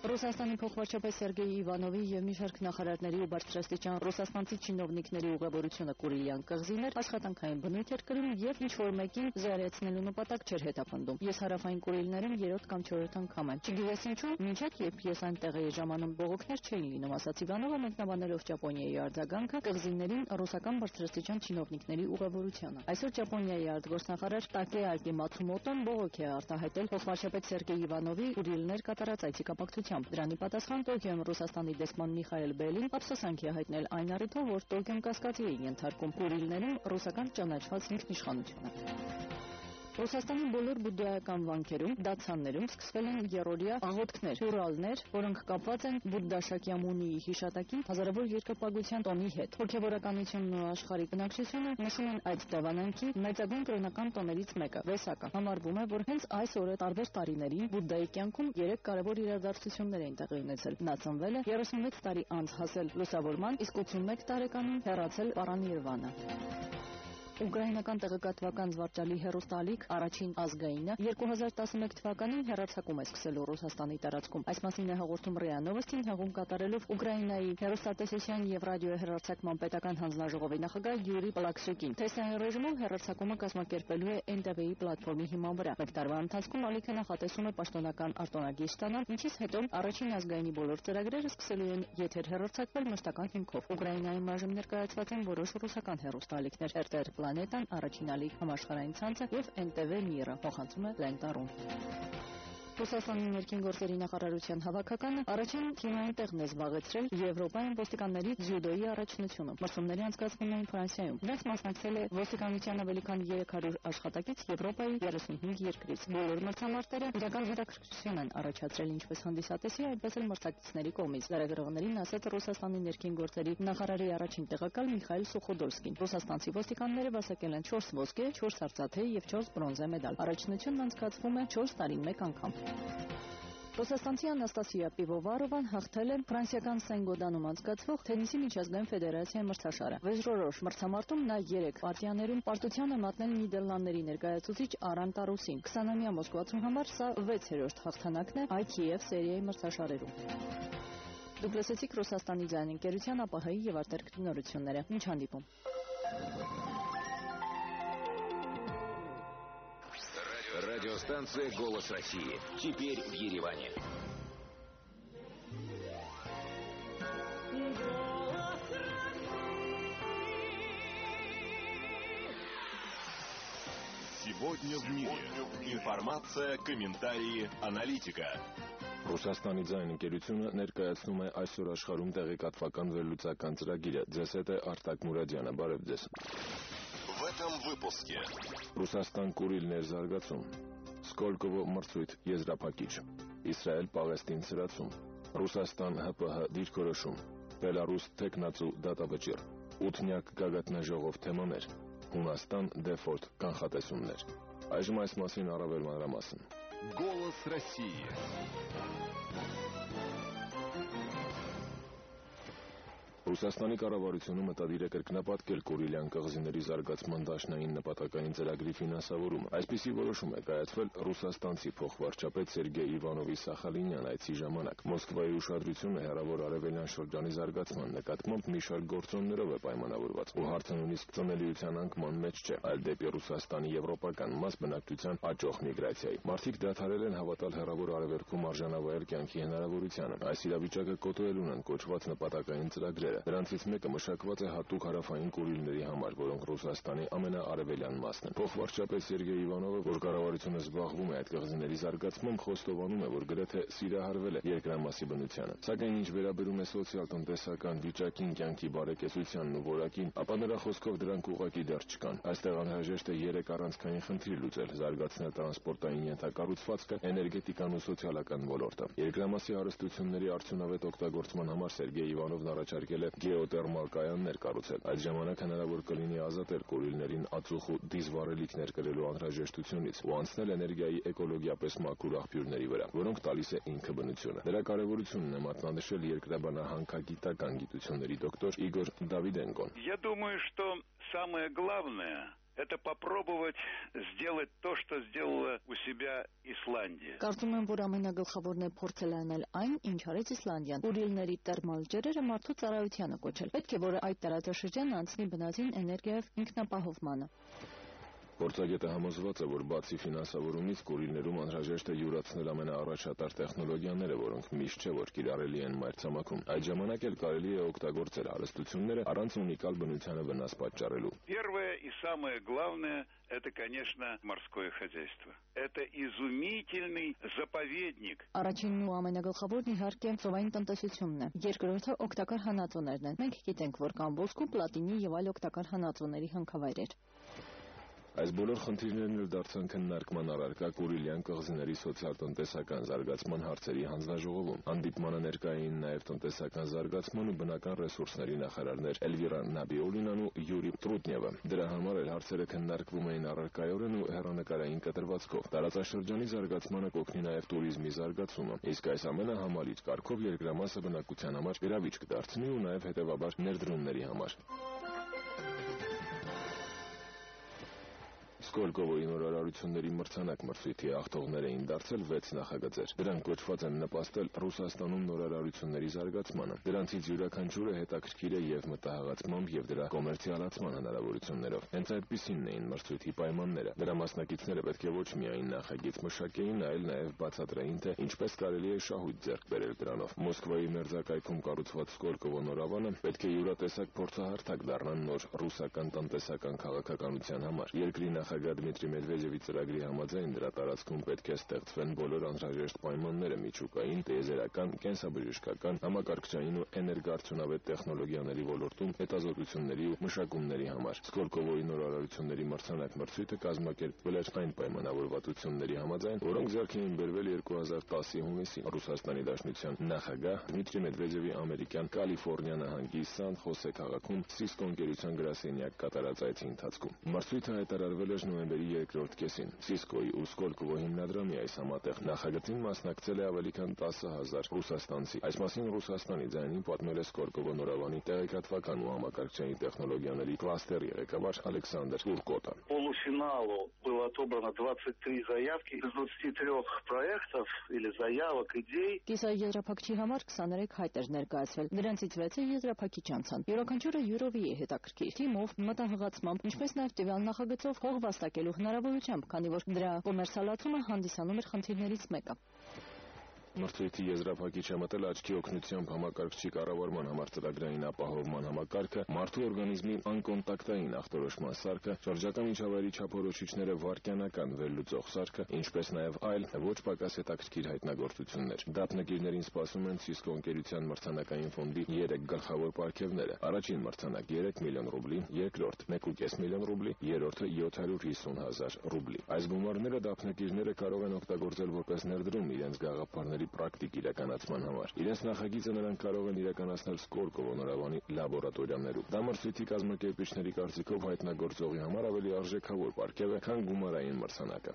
Ռուսաստանի փոխվարչապետ Սերգեյ Իվանովի եւ մի շարք նախարարների ու բարձրաստիճան ռուսաստանցի չինովնիկների ուղևորությունը Կուրիլյան կղզին էր աշխատանքային բնույթ էր կրում եւ ինչ որ մեկին զայրացնելու նպատակ չէր հետապնդում։ Ես հարավային Կուրիլներում 3-րդ կամ 4-րդ անգամ եմ։ Չգիտես ինչու, մինչև երբ ես այնտեղ էի ժամանում բողոքներ չէին լինում, ասաց Իվանովը, մեկնաբանելով Ճապոնիայի արձագանքը կղզիներին ռուսական բարձրաստիճան չինովնիկների ուղևորությանը։ Այսօր Ճապոնիայի արտգործնախարար Տակեակի Մացումոտոն բողոք է արտահայտել փոխվարչապետ Սերգեյ Իվանովի Կուրիլներ կատարած այցի կապակցությամբ։ Դրանի պատասխան Տոկիոյում Ռուսաստանի դեսպան Միխայել Բելին ափսոսանքի է հայտնել այն առիթով, որ Տոկիոն կասկածի է ենթարկում Կուրիլներում ռուսական ճանաչված ինքնիշխանությունը։ Ռուսաստանի բոլոր բուդդայական վանքերում, դացաններում սկսվել են երրորդյա աղոթքներ, հյուրալներ, որոնք կապված են Բուդդա Շակյամունիի հիշատակին հազարավոր երկրպագության տոնի հետ։ Հոգևորականությունն ու աշխարհի բնակչությունը նշում են այդ դավանանքի մեծագույն կրոնական տոներից մեկը՝ Վեսակը։ Համարվում է, որ հենց այս օրը տարբեր տարիներին Բուդդայի կյանքում 3 կարևոր իրադարձություններ էին տեղի ունեցել։ Նա ծնվել է, 36 տարի անց հասել լուսավորման, իսկ 81 տարեկանում հեռացել Պարանիրվանա։ Ուկրաինական տեղեկատվական զվարճալի հեռուստաալիք առաջին ազգայինը 2011 թվականին հեռարձակում է սկսելու Ռուսաստանի տարածքում։ Այս մասին է հաղորդում ՌԻԱ Նովոստին հաղում կատարելով Ուկրաինայի հեռուստատեսության եւ ռադիոհեռարձակման պետական հանձնաժողովի նախագահ Յուրի Պլաքսյուկին։ Թեստային ռեժիմով հեռարձակումը կազմակերպելու է NTV-ի պլատֆորմի հիման վրա։ Մեկ տարվա ընթացքում ալիքը նախատեսում է պաշտոնական արտոնագիր ստանալ, ինչից հետո առաջին ազգայինի բոլոր ծրագրերը սկսելու են եթեր հեռարձակվել մշտական հիմքով։ Ուկրաինայում այժմ ներկայացված են որոշ ռուսական հեռուստաալիքներ՝ RTR Պլանետան, առաջին ալիք համաշխարհային ցանցը եւ NTV Միրը, փոխանցում է Լենտարուն։ Ռուսաստանի ներքին գործերի նախարարության հավաքականը առաջին թիմային տեղն է զբաղեցրել Եվրոպայում ոստիկանների ձյուդոյի առաջնությունում։ Մրցումների անցկացվում էին Ֆրանսիայում։ Դրանց մասնակցել է ոստիկանության ավելի քան 300 աշխատակից Եվրոպայի 35 երկրից։ Բոլոր մրցամարտերը իրական հետաքրքրություն են առաջացրել ինչպես հանդիսատեսի, այնպես էլ մրցակիցների կողմից։ Լրագրողներին ասաց Ռուսաստանի ներքին գործերի նախարարի առաջին տեղակալ Միխայել Սուխոդոլսկին։ Ռուսաստանցի ոստիկանները վասակել են 4 ոսկե, 4 արծաթե եւ 4 բրոնզե մեդալ։ Առաջնությունն անցկացվում է 4 տարին մեկ անգամ։ Ռուսաստանցի Անաստասիա Պիվովարովան հաղթել է ֆրանսիական Սեն-Գոդանում անցկացվող թենիսի միջազգային ֆեդերացիայի մրցաշարը։ Վեժրորոշ մրցամարտում նա 3 պարտիաներում պարտության է մատնել Նիդերլանդների ներկայացուցիչ Արան Տարուսին։ 20-ամյա մոսկվացու համար սա 6-րդ հաղթանակն է ITF սերիայի մրցաշարերում։ Դուք լսեցիք Ռուսաստանի ձայնի ընկերության ԱՊՀ-ի եւ արտերկրի նորությունները։ Մինչ հանդիպում։ Радиостанция «Голос России». Теперь в Ереване. Сегодня в мире. Информация, комментарии, аналитика. Ռուսաստանի ձայն ընկերությունը ներկայացնում է այսօր աշխարհում տեղեկատվական վերլուծական ծրագիրը։ Ձեզ հետ է Արտակ Մուրադյանը, բարև ձեզ։ В этом выпуске. Ռուսաստան Կուրիլներ զարգացում, Սկոլկովո մրցույթ եզրափակիչ, Իսրայել-Պաղեստին սրացում, Ռուսաստան ՀՊՀ դիրքորոշում, Բելարուս թեկնածու դատավճիռ, ութնյակ գագաթնաժողով թեմաներ, Հունաստան դեֆոլտ կանխատեսումներ։ Այժմ այս մասին առավել մանրամասն։ Голос России. Ռուսաստանի կառավարությունը մտադիր է կրկնապատկել Կուրիլյան կղզիների զարգացման դաշնային նպատակային ծրագրի ֆինանսավորումը։ Այսպիսի որոշում է կայացվել ռուսաստանցի փոխվարչապետ Սերգեյ Իվանովի Սախալինյան այցի ժամանակ։ Մոսկվայի ուշադրությունը հեռավոր արևելյան շրջանի զարգացման նկատմամբ մի շարք գործոններով է պայմանավորված, ու հարցը նույնիսկ ծնելիության անկման մեջ չէ, այլ դեպի Ռուսաստանի եվրոպական մաս բնակչության աճող միգրացիայի։ Մարդիկ դադարել են հավատալ հեռավոր արևելքում արժանավայել կյանքի հնարավորությանը։ Այս իրավիճակը կոտորելու են կոչված նպատակային ծրագրերը։ Դրանցից մեկը մշակված է հատուկ հարավային Կուրիլների համար, որոնք Ռուսաստանի ամենաարևելյան մասն են։ Փոխվարչապետ Սերգեյ Իվանովը, որ կառավարությունը զբաղվում է այդ կղզիների զարգացմամբ, խոստովանում է, որ գրեթե սիրահարվել է երկրամասի բնությանը։ Սակայն ինչ վերաբերում է սոցիալ-տնտեսական վիճակին, կյանքի բարեկեցությանն ու որակին, ապա նրա խոսքով դրանք ուղղակի դեռ չկան։ Այստեղ անհրաժեշտ է 3 առանցքային խնդիր լուծել՝ զարգացնել տրանսպորտային ենթակառուցվածքը, էներգետիկան ու սոցիալական ոլորտը։ Երկրամասի հարստությունների արդյունավետ օգտագործման համար Սերգեյ Իվանովն առաջարկել է գեոտերմալ կայաններ կառուցել։ Այդ ժամանակ հնարավոր կլինի ազատել Կուրիլներին ածուխ ու դիզվառելիքներ կրելու անհրաժեշտությունից ու անցնել էներգիայի էկոլոգիապես մաքուր աղբյուրների վրա, որոնք տալիս է ինքը բնությունը։ Դրա կարևորությունն է մատնանշել երկրաբանահանքագիտական գիտությունների դոկտոր Իգոր Դավիդենկոն։ Я думаю, что самое главное это попробовать сделать то, что сделала у себя Исландия. Կարծում եմ, որ ամենագլխավորն է փորձել անել այն, ինչ արեց Իսլանդիան։ Ուրիլների տերմալ ջրերը մարդու ծառայությանը կոչել։ Պետք է, որ այդ տարածաշրջանը անցնի բնածին էներգիայով ինքնապահովմանը։ Փորձագետը համոզված է, որ բացի ֆինանսավորումից Կուրիլներում անհրաժեշտ է յուրացնել ամենաառաջատար տեխնոլոգիաները, որոնք միշտ չէ, որ կիրառելի են մայրցամաքում։ Այդ ժամանակ էլ կարելի է օգտագործել հարստությունները առանց ունիկալ բնությանը վնաս պատճառելու։ Первое и самое главное – это, конечно, морское хозяйство. Это изумительный заповедник. Առաջինն ու ամենագլխավորն իհարկե ծովային տնտեսությունն է։ Երկրորդը օգտակար հանածոներն են։ Մենք գիտենք, որ կան ոսկու, պլատինի եւ այլ օգտակար հանածոների հանքավայրեր։ Այս բոլոր խնդիրներն էլ դարձան քննարկման առարկա Կուրիլյան կղզիների սոցիալ-տնտեսական զարգացման հարցերի հանձնաժողովում։ Հանդիպմանը ներկա էին նաև տնտեսական զարգացման ու բնական ռեսուրսների նախարարներ Էլվիրա Նաբիոլինան ու Յուրի Տրուտնևը։ Դրա համար էլ հարցերը քննարկվում էին առարկայորեն ու հեռանկարային կտրվածքով։ Տարածաշրջանի զարգացմանը կօգնի նաև туриզմի զարգացումը, իսկ այս ամենը համալիր կարգով երկրամասը բնակության համար գրավիչ կդարձնի ու նաև հետևաբար ներդրումների համար։ Սկոլկովոյի նորարարությունների մրցանակ մրցույթի ախտողներ էին դարձել 6 նախագծեր։ Դրանք կոչված են նպաստել Ռուսաստանում նորարարությունների զարգացմանը։ Դրանցից յուրաքանչյուրը հետաքրքիր է եւ մտահղացմամբ եւ դրա կոմերցիալացման հնարավորություններով։ Հենց այդպիսինն էին մրցույթի պայմանները։ Դրա մասնակիցները պետք է ոչ միայն նախագիծ մշակեին, այլ նաեւ բացատրեին, թե ինչպես կարելի է շահույթ ձեռք բերել դրանով։ Մոսկվայի մերձակայքում կառուցված Սկոլկովո նորավանը պետք է յուրատեսակ փորձահարթակ դառնան նոր ռուսական տնտեսական քաղաքականության համար։ Երկրի նախագահ Դմիտրի Մեդվեդևի ծրագրի համաձայն դրա տարածքում պետք է ստեղծվեն բոլոր անհրաժեշտ պայմանները միջուկային, տիեզերական, կենսաբժշկական, համակարգչային ու էներգոարդյունավետ տեխնոլոգիաների ոլորտում հետազոտությունների ու մշակումների համար։ Սկոլկովոյի նորարարությունների մրցանակ մրցույթը կազմակերպվել էր այն պայմանավորվածությունների համաձայն, որոնք ձեռք էին բերվել 2010-ի հունիսին Ռուսաստանի Դաշնության նախագահ Դմիտրի Մեդվեդևի ամերիկյան Կալիֆոռնիա նահանգի Սան Խոսե քաղաքում Սիսկո ընկերության գրասենյակ կատարած այցի ընթացքում։ Մրցույթը հայտարարվել էր նոյեմբերի 2-րդ կեսին։ Սիսկոյի ու Սկոլկովո հիմնադրամի այս համատեղ նախագծին մասնակցել է ավելի քան 10,000 ռուսաստանցի։ Այս մասին Ռուսաստանի ձայնին պատմել է Սկոլկովո նորավանի տեղեկատվական ու համակարգչային տեխնոլոգիաների կլաստերի ղեկավար Ալեքսանդր Կուրկոտը։ Полуфиналу было отобрано 23 заявки из 23 проектов или заявок, идей. Կիսաեզրափակչի համար 23 հայտ էր ներկայացվել։ Դրանցից 6-ը եզրափակիչ անցան։ Յուրաքանչյուրը յուրովի է հետաքրքիր թիմով, մտահղացմամբ, ինչպես նաև տվյալ նախագծով հող վաստակելու հնարավորությամբ, քանի որ դրա կոմերցիալացումը հանդիսանում էր խնդիրներից մեկը։ Մրցույթի եզրափակիչը մտել աչքի օգնությամբ համակարգչի կառավարման համար ծրագրային ապահովման համակարգը, մարդու օրգանիզմի անկոնտակտային ախտորոշման սարքը, շրջակա միջավայրի չափորոշիչները վայրկյանական վերլուծող սարքը, ինչպես նաև այլ ոչ պակաս հետաքրքիր հայտնագործություններ։ Դափնեկիրներին սպասում են Սիսկո ընկերության մրցանակային ֆոնդի 3 գլխավոր պարգևները։ Առաջին մրցանակ 3 միլիոն ռուբլի, երկրորդ 1.5 միլիոն ռուբլի, երրորդը 750,000 ռուբլի։ Այս գումարները դափնեկիրները կարող են օգտագործել որպես ներդրում իրենց գաղափարների պրակտիկ իրականացման համար։ Իրենց նախագիծը նրանք կարող են իրականացնել Սկոլկովո նորավանի լաբորատորիաներում։ Դա մրցույթի կազմակերպիչների կարծիքով հայտնագործողի համար ավելի արժեքավոր պարգև է, քան գումարային մրցանակը։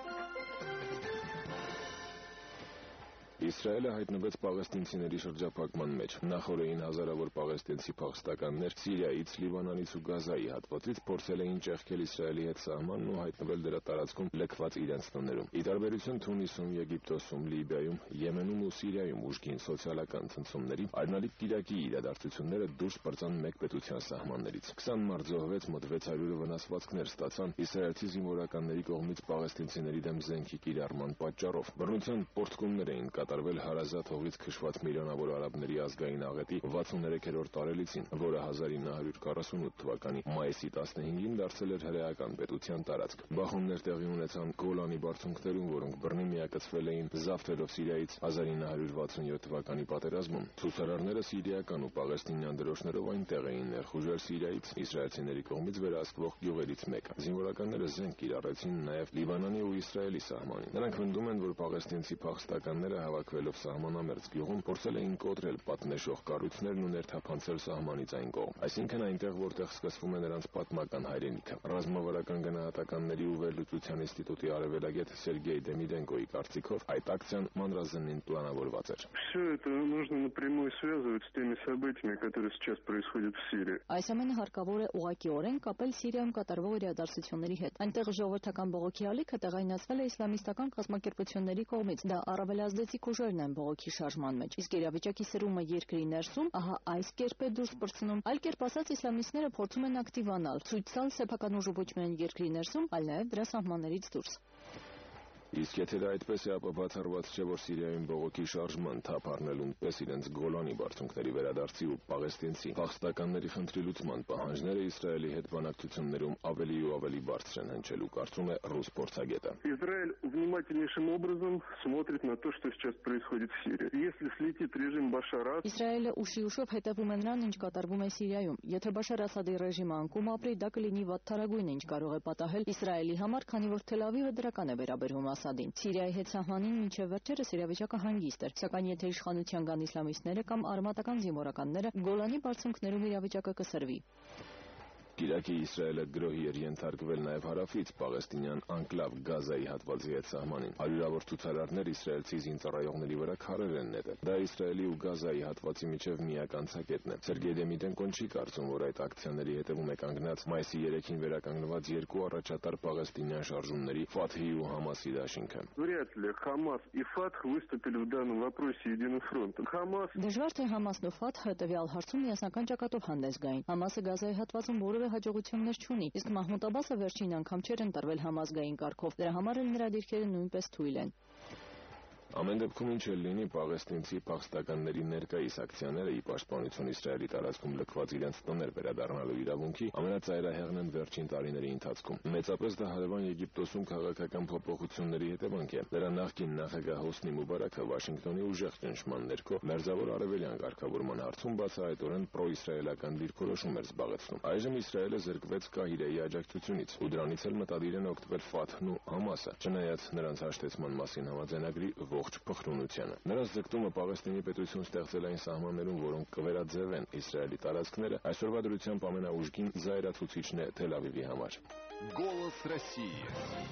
Իսրայելը հայտնվեց պաղեստինցիների շրջափակման մեջ։ Նախորդին հազարավոր պաղեստինցի փախստականներ Սիրիայից, Լիբանանից ու Գազայի հատվածից փորձել էին ճեղքել Իսրայելի հետ սահմանն ու հայտնվել դրա տարածքում լքված իրենց տներում։ Ի տարբերություն Թունիսում, Եգիպտոսում, Լիբիայում, Եմենում ու Սիրիայում ուժգին սոցիալական ցնցումների, արնալիք Իրաքի իրադարձությունները դուրս պրծան մեկ պետության սահմաններից։ 20 մարտ զոհվեց, մոտ 600-ը վնասվածքներ ստացան իսրայելցի զինվորականների կողմից պաղեստինցիների դեմ զենքի կիրառման պատճառով։ Բռնության պոռթկումներ էին կատարվել հարազատ հողից քշված միլիոնավոր արաբների ազգային աղետի 63-րդ տարելիցին, որը 1948 թվականի մայիսի 15-ին դարձել էր հրեական պետության տարածք։ Բախումներ տեղի ունեցան Գոլանի բարձունքներում, որոնք բռնի միակցվել էին զավթերով Սիրիայից 1967 թվականի պատերազմում։ Ցուցարարները սիրիական ու պաղեստինյան դրոշներով այնտեղ էին ներխուժել Սիրիայից իսրայելցիների կողմից վերահսկվող գյուղերից մեկը։ Զինվորականները զենք կիրառեցին նաև Լիբանանի ու Իսրայելի սահմանին։ Նրանք պնդում են, որ պաղեստինցի փախստականները հավաքվելով սահմանամերձ գյուղում փորձել էին կոտրել պատնեշող կառույցներն ու ներթափանցել սահմանից այն կողմ, այսինքն այնտեղ, որտեղ սկսվում է նրանց պատմական հայրենիքը։ Ռազմավարական գնահատականների ու վերլուծության ինստիտուտի արևելագետ Սերգեյ Դեմիդենկոյի կարծիքով այդ ակցիան մանրազնին պլանավորված էր։ Все это нужно напрямую связывать с теми событиями, которые сейчас происходят в Сирии. Այս ամենը հարկավոր է ուղղակիորեն կապել Սիրիայում կատարվող իրադարձությունների հետ։ Այնտեղ ժողովրդական բողոքի ալիքը տեղայնացվել է իսլամիստական կազմակերպությունների կողմից։ Դա առավելազդեցիկ ուժերն են բողոքի շարժման մեջ։ Իսկ իրավիճակի սրումը երկրի ներսում, ահա այս կերպ է դուրս պրծնում։ Այլ կերպ ասած, իսլամիստները փորձում են ակտիվանալ, ցույց տալ սեփական ուժը ոչ միայն երկրի ներսում, այլ նաև դրա սահմաններից դուրս։ Իսկ եթե դա այդպես է, ապա բացառված չէ, որ Սիրիայում բողոքի շարժման թափ առնելուն պես իրենց Գոլանի բարձունքների վերադարձի ու պաղեստինցի փախստականների խնդրի լուծման պահանջները Իսրայելի հետ բանակցություններում ավելի ու ավելի բարձր են հնչելու, կարծում է ռուս փորձագետը։ Израиль внимательнейшим образом смотрит на то, что сейчас происходит в Сирии. Если слетит режим Башара... Իսրայելը ուշի-ուշով հետևում է նրան, ինչ կատարվում է Սիրիայում։ Եթե Բաշար Ասադի ռեժիմը անկում ապրի, դա կլինի վատթարագույնը, ինչ կարող է պատահել Իսրայելի համար, քանի որ Թել Ավիվը դրական է վերաբերվում Ասադին։ Սիրիայի հետ սահմանին մինչև վերջերս իրավիճակը հանգիստ էր, սակայն եթե իշխանության գան իսլամիստները կամ արմատական զինվորականները, Գոլանի բարձունքներում իրավիճակը կսրվի։ Կիրակի Իսրայելը գրոհի էր ենթարկվել նաև հարավից պաղեստինյան անկլավ Գազայի հատվածի հետ սահմանին։ Հարյուրավոր ցուցարարներ իսրայելցի զինծառայողների վրա քարեր են նետել։ Դա Իսրայելի ու Գազայի հատվածի միջև միակ անցակետն է։ Սերգեյ Դեմիդենկոն չի կարծում, որ այդ ակցիաների հետևում է կանգնած մայիսի 3-ին վերականգնված երկու առաջատար պաղեստինյան շարժումների Ֆաթհի ու Համասի դաշինքը։ Вряд ли Хамас и Фатх выступили в данном вопросе единым фронтом. Хамас... Դժվար թե Համասն ու Ֆաթհը տվյալ հարցում միասնական ճակատով հանդես գային։ Համասը Գազայի հատվածում որևէ հաջողություններ չունի, իսկ Մահմուդ Աբասը վերջին անգամ չէր ընտրվել համազգային կարգով։ Դրա համար էլ նրա դիրքերը նույնպես թույլ են։ Ամեն դեպքում ինչ էլ լինի, պաղեստինցի փախստականների ներկայիս ակցիաները ի պաշտպանություն Իսրայելի տարածքում լքված իրենց տներ վերադառնալու իրավունքի ամենածայրահեղն են վերջին տարիների ընթացքում։ Մեծապես դա հարևան Եգիպտոսում քաղաքական փոփոխությունների հետևանք է։ Դրա նախկին նախագահ Հոսնի Մուբարաքը Վաշինգտոնի ուժեղ ճնշման ներքո Մերձավոր Արևելյան կարգավորման հարցում բացահայտորեն պրոիսրայելական դիրքորոշում էր զբաղեցնում։ Այժմ Իսրայելը զրկվեց Կահիրեի աջակցությունից ու դրանից էլ մտադիր են օգտվել Ֆաթհն ու Համասը, չնայած նրանց հաշտեցման մասին համաձայնագրի ողջ փխրունությանը։ Նրանց ձգտումը Պաղեստինի պետություն ստեղծել այն սահմաններում, որոնք կվերաձևեն Իսրայելի տարածքները, այսօրվա դրությամբ ամենաուժգին զայրացուցիչն է Թել Ավիվի համար։ Голос России.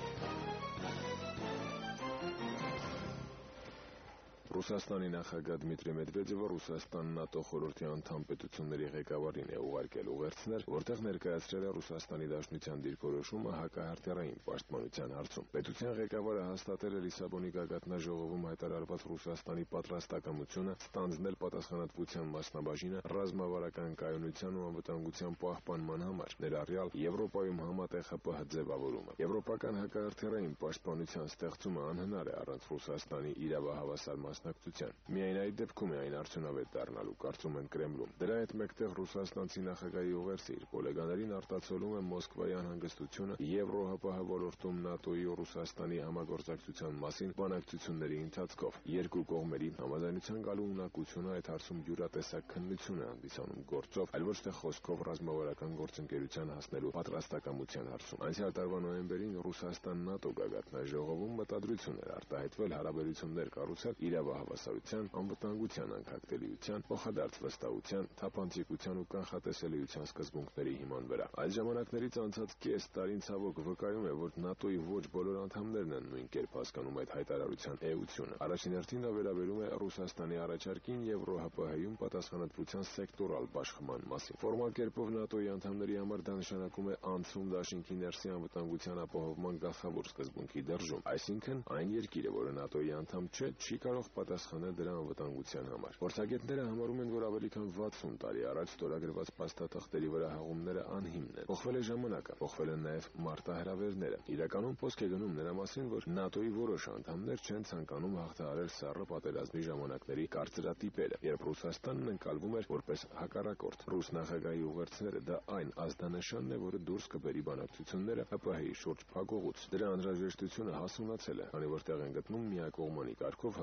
Ռուսաստանի նախագահ Դմիտրի Մեդվեդևը Ռուսաստան ՆԱՏՕ խորհրդի անդամ պետությունների ղեկավարին է ուղարկել ուղերձներ, որտեղ ներկայացրել է Ռուսաստանի Դաշնության դիրքորոշումը հակահարտիռային պաշտպանության հարցում։ Պետության ղեկավարը հաստատել է Լիսաբոնի գագաթնաժողովում հայտարարված Ռուսաստանի պատրաստակամությունը ստանձնել պատասխանատվության մասնաբաժինը ռազմավարական կայունության ու անվտանգության պահպանման համար, ներառյալ Եվրոպայում համատեղ ՀՊՀ ձևավորումը։ Եվրոպական հակահարտիռային պաշտպանության ստեղծումը անհնար է առանց Ռուսաստանի իրավահավասար մասնակցության։ Միայն այդ դեպքում է այն արդյունավետ դառնալու, կարծում են Կրեմլում։ Դրա հետ մեկտեղ ռուսաստանցի նախագահի ուղերձը իր գոլեգաներին արտացոլում է Մոսկվայի անհանգստությունը Եվրո-ՀՊՀ ոլորտում ՆԱՏՕ-ի ու Ռուսաստանի համագործակցության մասին բանակցությունների ընթացքով։ Երկու կողմերի համաձայնության գալու ունակությունը այդ հարցում յուրատեսակ քննություն է հանդիսանում գործով, այլ ոչ թե խոսքով ռազմավարական գործընկերության հասնելու պատրաստակամության հարցում։ Անցյալ տարվա նոյեմբերին Ռուսաստան-ՆԱՏՕ գագաթնաժողովում մտադրություն էր արտահայտվել հարաբերություններ կառուցել իրավահավասարության, անվտանգության անկախտելիության, փոխադարձ վստահության, թափանցիկության ու կանխատեսելիության սկզբունքների հիման վրա։ Այդ ժամանակներից անցած կես տարին ցավոք վկայում է, որ ՆԱՏՕ-ի ոչ բոլոր անդամներն են նույն կերպ հասկանում այդ հայտարարության էությունը։ Առաջին հերթին դա վերաբերում է Ռուսաստանի առաջարկին Եվրո-ՀՊՀ-ում պատասխանատվության սեկտորալ բաշխման մասին։ Ֆորմալ կերպով ՆԱՏՕ-ի անդամների համար դա նշանակում է անցում դաշինքի ներսի անվտանգության ապահովման գլխավոր սկզբունքի դրժում, այսինքն այն երկիրը, որը ՆԱՏՕ-ի անդամ չէ, չի կարող պատասխանել դրա անվտանգության համար։ Փորձագետները համարում են, որ ավելի քան 60 տարի առաջ ստորագրված փաստաթղթերի վրա հաղումները անհիմն են։ Փոխվել է ժամանակը, փոխվել են նաև մարտահրավերները։ Իրականում խոսք է գնում նրա մասին, որ ՆԱՏՕ-ի որոշ անդամներ չեն ցանկանում հաղթահարել սառը պատերազմի ժամանակների կարծրատիպերը, երբ Ռուսաստանն ընկալվում էր որպես հակառակորդ։ Ռուս նախագահի ուղերձները դա այն ազդանշանն է, որը դուրս կբերի բանակցությունները ՀՊՀ-ի շուրջ փակուղուց։ Դրա անհրաժեշտությունը հասունացել է, քանի որ տեղ են գտնում միակողմանի կարգով ՀՊՀ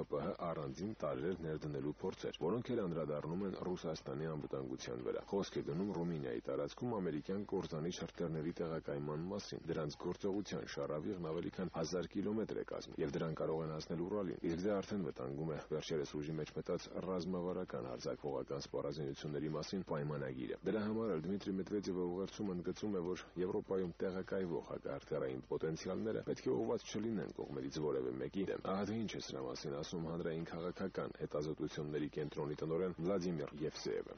առանձին տարրեր ներդնելու փորձեր, որոնք էլ անդրադառնում են Ռուսաստանի անվտանգության վրա։ Խոսք է գնում Ռումինիայի տարածքում ամերիկյան կործանիչ հրթիռների տեղակայման մասին։ Դրանց գործողության շարավիղն ավելի քան 1000 կիլոմետր է կազմում, եւ դրան կարող են հասնել Ուրալին։ Իսկ դա արդեն վտանգում է վերջերս ուժի մեջ մտած ռազմավարական արձակողական սպառազինությունների մասին պայմանագիրը։ Դրա համար էլ Դմիտրի Մեդվեդևը ուղերձում ընդգծում է, որ Եվրոպայում տեղակայվող հակահրթիռային պոտենցիալները պետք է ուղղված չլինեն կողմերից որևէ մեկի դեմ։ Ահա թե ինչ է սրա մասին ասում հանրային քաղաքական հետազոտությունների կենտրոնի տնօրեն Վլադիմիր Եվսեևը։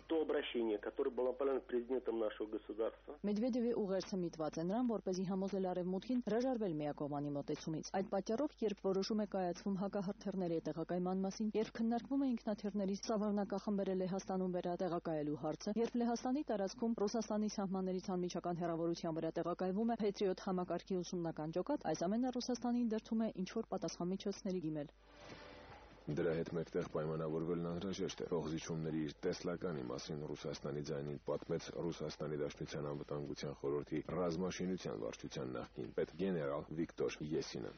Մեդվեդևի ուղերձը միտված է նրան, որպեսզի համոզել Արևմուտքին հրաժարվել միակողմանի մոտեցումից։ Այդ պատճառով, երբ որոշում է կայացվում հակահրթիռների տեղակայման մասին, երբ քննարկվում է ինքնաթիռների սավառնակախմբերը Լեհաստանում վերատեղակայելու հարցը, երբ Լեհաստանի տարածքում Ռուսաստանի սահմաններից անմիջական հեռավորության վրա տեղակայվում է Patriot համակարգի ուսումնական ջոկատ, այս ամենը Ռուսաստանին դրդում է ինչ-որ պատասխան միջոցների դիմել։ Դրա հետ մեկտեղ պայմանավորվելն անհրաժեշտ է։ Փոխզիջումների իր տեսլականի մասին Ռուսաստանի ձայնին պատմեց Ռուսաստանի Դաշնության անվտանգության խորհրդի ռազմաշինության վարչության նախկին պետ գեներալ Վիկտոր Եսինը։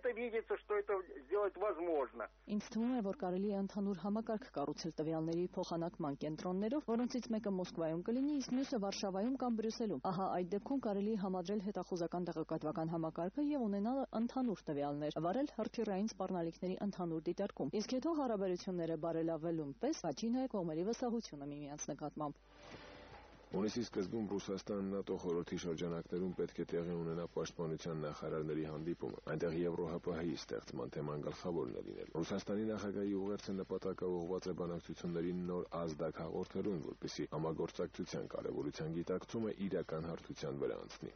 Ինձ թվում է, որ կարելի է ընդհանուր համակարգ կառուցել տվյալների փոխանակման կենտրոններով, որոնցից մեկը Մոսկվայում կլինի, իսկ մյուսը Վարշավայում կամ Բրյուսելում։ Ահա այդ դեպքում կարելի է համադրել հետախուզական տեղեկատվական համակարգը եւ ունենալ ընդհանուր տվյալներ, վարել հրթիռային սպառնալիքների ընդհանուր դիտարկում։ Իսկ հետո հարաբերությունները բարելավելուն պես աճին է կողմերի վստահությունը միմյանց նկատմամբ։ Հունիսի սկզբում Ռուսաստանն ՆԱՏՕ խորհրդի շրջանակներում պետք է տեղի ունենա պաշտպանության նախարարների հանդիպումը։ Այնտեղ Եվրոհապահի ստեղծման թեման գլխավորն է լինել։ Ռուսաստանի նախագահի ուղերձը նպատակաուղղված է բանակցություններին նոր ազդակ հաղորդելուն, որպեսզի համագործակցության կարևորության գիտակցումը իրական հարթության վրա անցնի։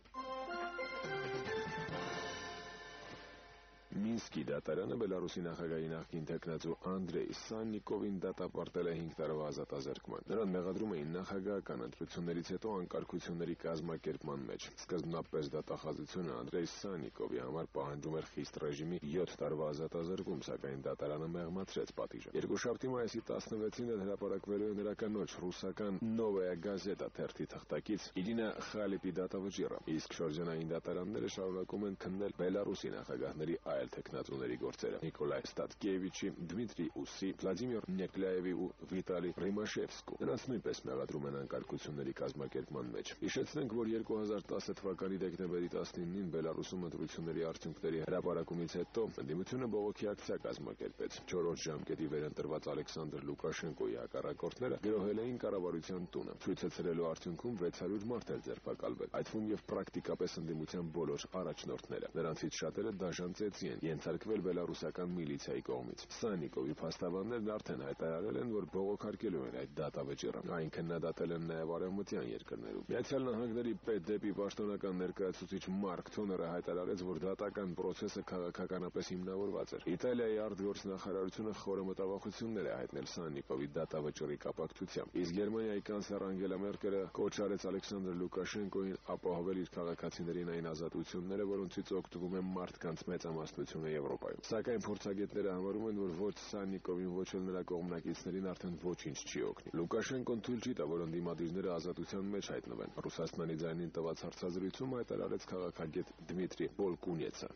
Մինսկի դատարանը Բելարուսի նախագահի նախկին թեկնածու Անդրեյ Սաննիկովին դատապարտել է 5 տարվա ազատազրկման։ Նրան մեղադրում էին նախագահական ընտրություններից հետո անկարգությունների կազմակերպման մեջ։ Սկզբնապես դատախազությունը Անդրեյ Սաննիկովի համար պահանջում էր խիստ ռեժիմի 7 տարվա ազատազրկում, սակայն դատարանը մեղմացրեց պատիժը։ Երկուշաբթի մայիսի 16-ին էլ հրապարակվելու է նրա կնոջ ռուսական Նովայա Գազետա թերթի թղթակից Իրինա Խալիպի դատավճիռը, իսկ շրջանային դատարանները շարունակում են քննել Բելարուսի նախագահների այլ թեկնածուների գործերը՝ Նիկոլայ Ստատկևիչի, Դմիտրի Ուսի, Վլադիմիր Նեկլաևի ու Վիտալի Ռիմաշևսկու։ Նրանց նույնպես մեղադրում են անկարգությունների կազմակերպման մեջ։ Հիշեցնենք, որ 2010 թվականի դեկտեմբերի 19-ին Բելարուսում ընտրությունների արդյունքների հրապարակումից հետո ընդդիմությունը բողոքի ակցիա կազմակերպեց։ 4-րդ ժամկետի վերընտրված Ալեքսանդր Լուկաշենկոյի հակառակորդները գրոհել էին կառավարության տունը։ Ցույցը ցրելու արդյունքում 600 մարդ էլ ձերբակալվել, այդ թվում եւ պրակտիկապես ընդդիմության բոլոր առաջնորդները։ Նրանցից շատերը դաժանցեցի են ենթարկվել բելարուսական միլիցիայի կողմից։ Սաննիկովի փաստաբաններն արդեն հայտարարել են, որ բողոքարկելու են այդ դատավճիռը։ Այն քննադատել են նաև արևմտյան երկրներում։ Միացյալ Նահանգների պետդեպի պաշտոնական ներկայացուցիչ Մարկ Թոները հայտարարեց, որ դատական process-ը քաղաքականապես հիմնավորված էր։ Իտալիայի արտգործնախարարությունը խորը մտավախություններ է հայտնել Սաննիկովի դատավճիռի կապակցությամբ, իսկ Գերմանիայի կանցլեր Անգելա Մերկելը կոչ արեց Ալեքսանդր Լուկաշենկոին ապահովել իր քաղաքացիներին այն ազատությունները, որոնցից օգտվում է մարդկանց մեծամասնությունը Եվրոպայում։ Սակայն փորձագետները համարում են, որ ոչ Սաննիկովին, ոչ էլ նրա կողմնակիցներին արդեն ոչինչ չի օգնի։ Լուկաշենկոն թույլ չի տա, որ ընդդիմադիրները ազատության մեջ հայտնվեն։ Ռուսաստանի ձայնին տված հարցազրույցում հայտարարեց քաղաքագետ Դմիտրի Պոլկունեցը։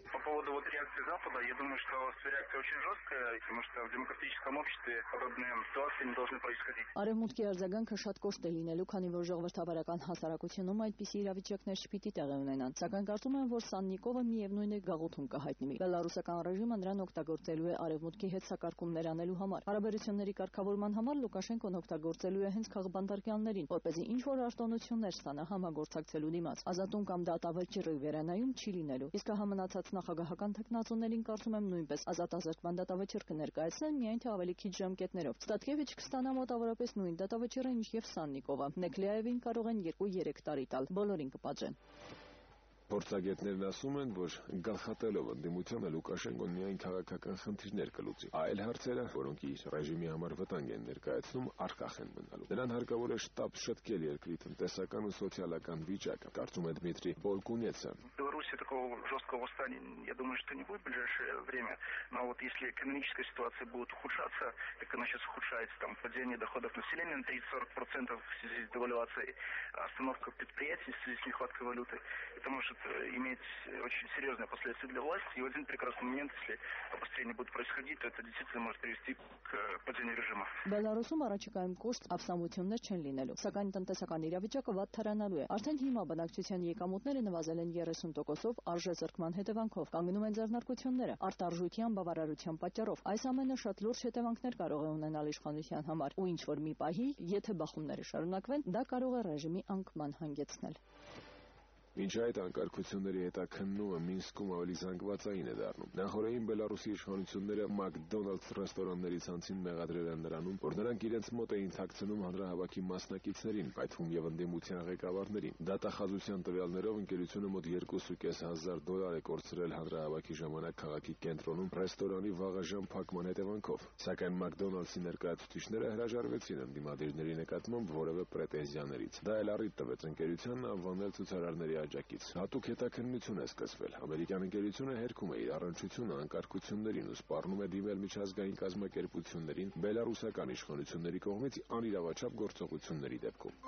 Запада, я думаю, что реакция очень жесткая, потому что в демократическом обществе подобные ситуации не должны происходить. Արևմուտքի արձագանքը շատ կոշտ է լինելու, քանի որ ժողովրդավարական հասարակությունում այդպիսի իրավիճակներ չպիտի տեղի ունենան։ Սակայն կարծում եմ, որ Սաննիկովը միևնույն է գաղութում կհայտնվի։ Բելարուսական ռեժիմը նրան օգտագործելու է արևմուտքի հետ սակարկումներ անելու համար։ Հարաբերությունների կարգավորման համար Լուկաշենկոն օգտագործելու է հենց քաղբանտարկյաններին, որպեսզի ինչ-որ արտոնություններ ստանա համագործակցելու դիմաց։ Ազատում կամ դատավճիռի վերանայում չի լինելու։ Իսկ համանացած նախագահական թեկնածուներին կարծում եմ նույնպես ազատազրկման դատավճիռ կներկայացնեն, միայն թե ավելի քիչ ժամկետներով։ Ստատկևիչ կստանա մոտավորապես նույն դատավճիռը, ինչ եւ Սաննիկովը։ Նեկլաևին կարող են 2-3 տարի տալ, բոլորին կպատժեն։ Փորձագետներն ասում են, որ գլխատելով ընդդիմությանը Լուկաշենկոն միայն քաղաքական խնդիրներ կլուծի։ Այլ հարցերը, որոնք իր ռեժիմի համար վտանգ են ներկայացնում, առկախ են մնալու։ Նրան հարկավոր է շտապ շտկել երկրի տնտեսական ու սոցիալական вичака, կարծում է Դմիտրի Պոլկունեցը։ Беларуси такого жесткого восстания, я думаю, что не будет в ближайшее время. Но вот если экономическая ситуация будет ухудшаться, как она сейчас ухудшается, там падение доходов населения на 30-40% в связи с девальвацией, остановка предприятий в связи с нехваткой валюты, это может иметь очень серьезные последствия для власти. И в один прекрасный момент, если обострение будет происходить, то это действительно может привести к падению режима. Բելարուսում առաջիկայում կուրս ապստամբություններ չեն լինելու, սակայն տնտեսական իրավիճակը վատ թարանալու է։ Արդեն հիմա բնակչության եկամուտները նվազել են 30%-ով արժեզրկման հետևանքով, կանգնում են ձեռնարկությունները, արտարժության բավարարության պատճառով։ Այս ամենը շատ լուրջ հետևանքներ կարող է ունենալ իշխանության համար, ու ինչ որ մի պահի, եթե բախումները շարունակվեն, դա կարող է ռեժիմի անկման հանգեցնել։ Մինչ այդ անկարգությունների հետաքննումը Մինսկում ավելի զանգվածային է դառնում։ Նախորդին Բելարուսի իշխանությունները Մակդոնալդս ռեստորանների ցանցին մեղադրել են նրանում, որ նրանք իրենց մոտ էին թաքցնում հանրահավաքի մասնակիցներին, այդ թվում եւ ընդդիմության ղեկավարներին։ Դատախազության տվյալներով ընկերությունը մոտ $2,500 է կորցրել հանրահավաքի ժամանակ քաղաքի կենտրոնում ռեստորանի վաղաժամ փակման հետևանքով։ Սակայն Մակդոնալդսի ներկայացուցիչները հրաժարվեցին ընդդիմադիրների նկատմամբ որևէ պրետենզիաներից։ Դա էլ առիթ տվեց ընկերությանն անվանել ցուցարարների աջակից։ Հատուկ հետաքննություն է սկսվել։ Ամերիկյան ընկերությունը հերքում է իր առնչությունը անկարգություններին ու սպառնում է դիմել միջազգային կազմակերպություններին բելարուսական իշխանությունների կողմից անիրավաչափ գործողությունների դեպքում։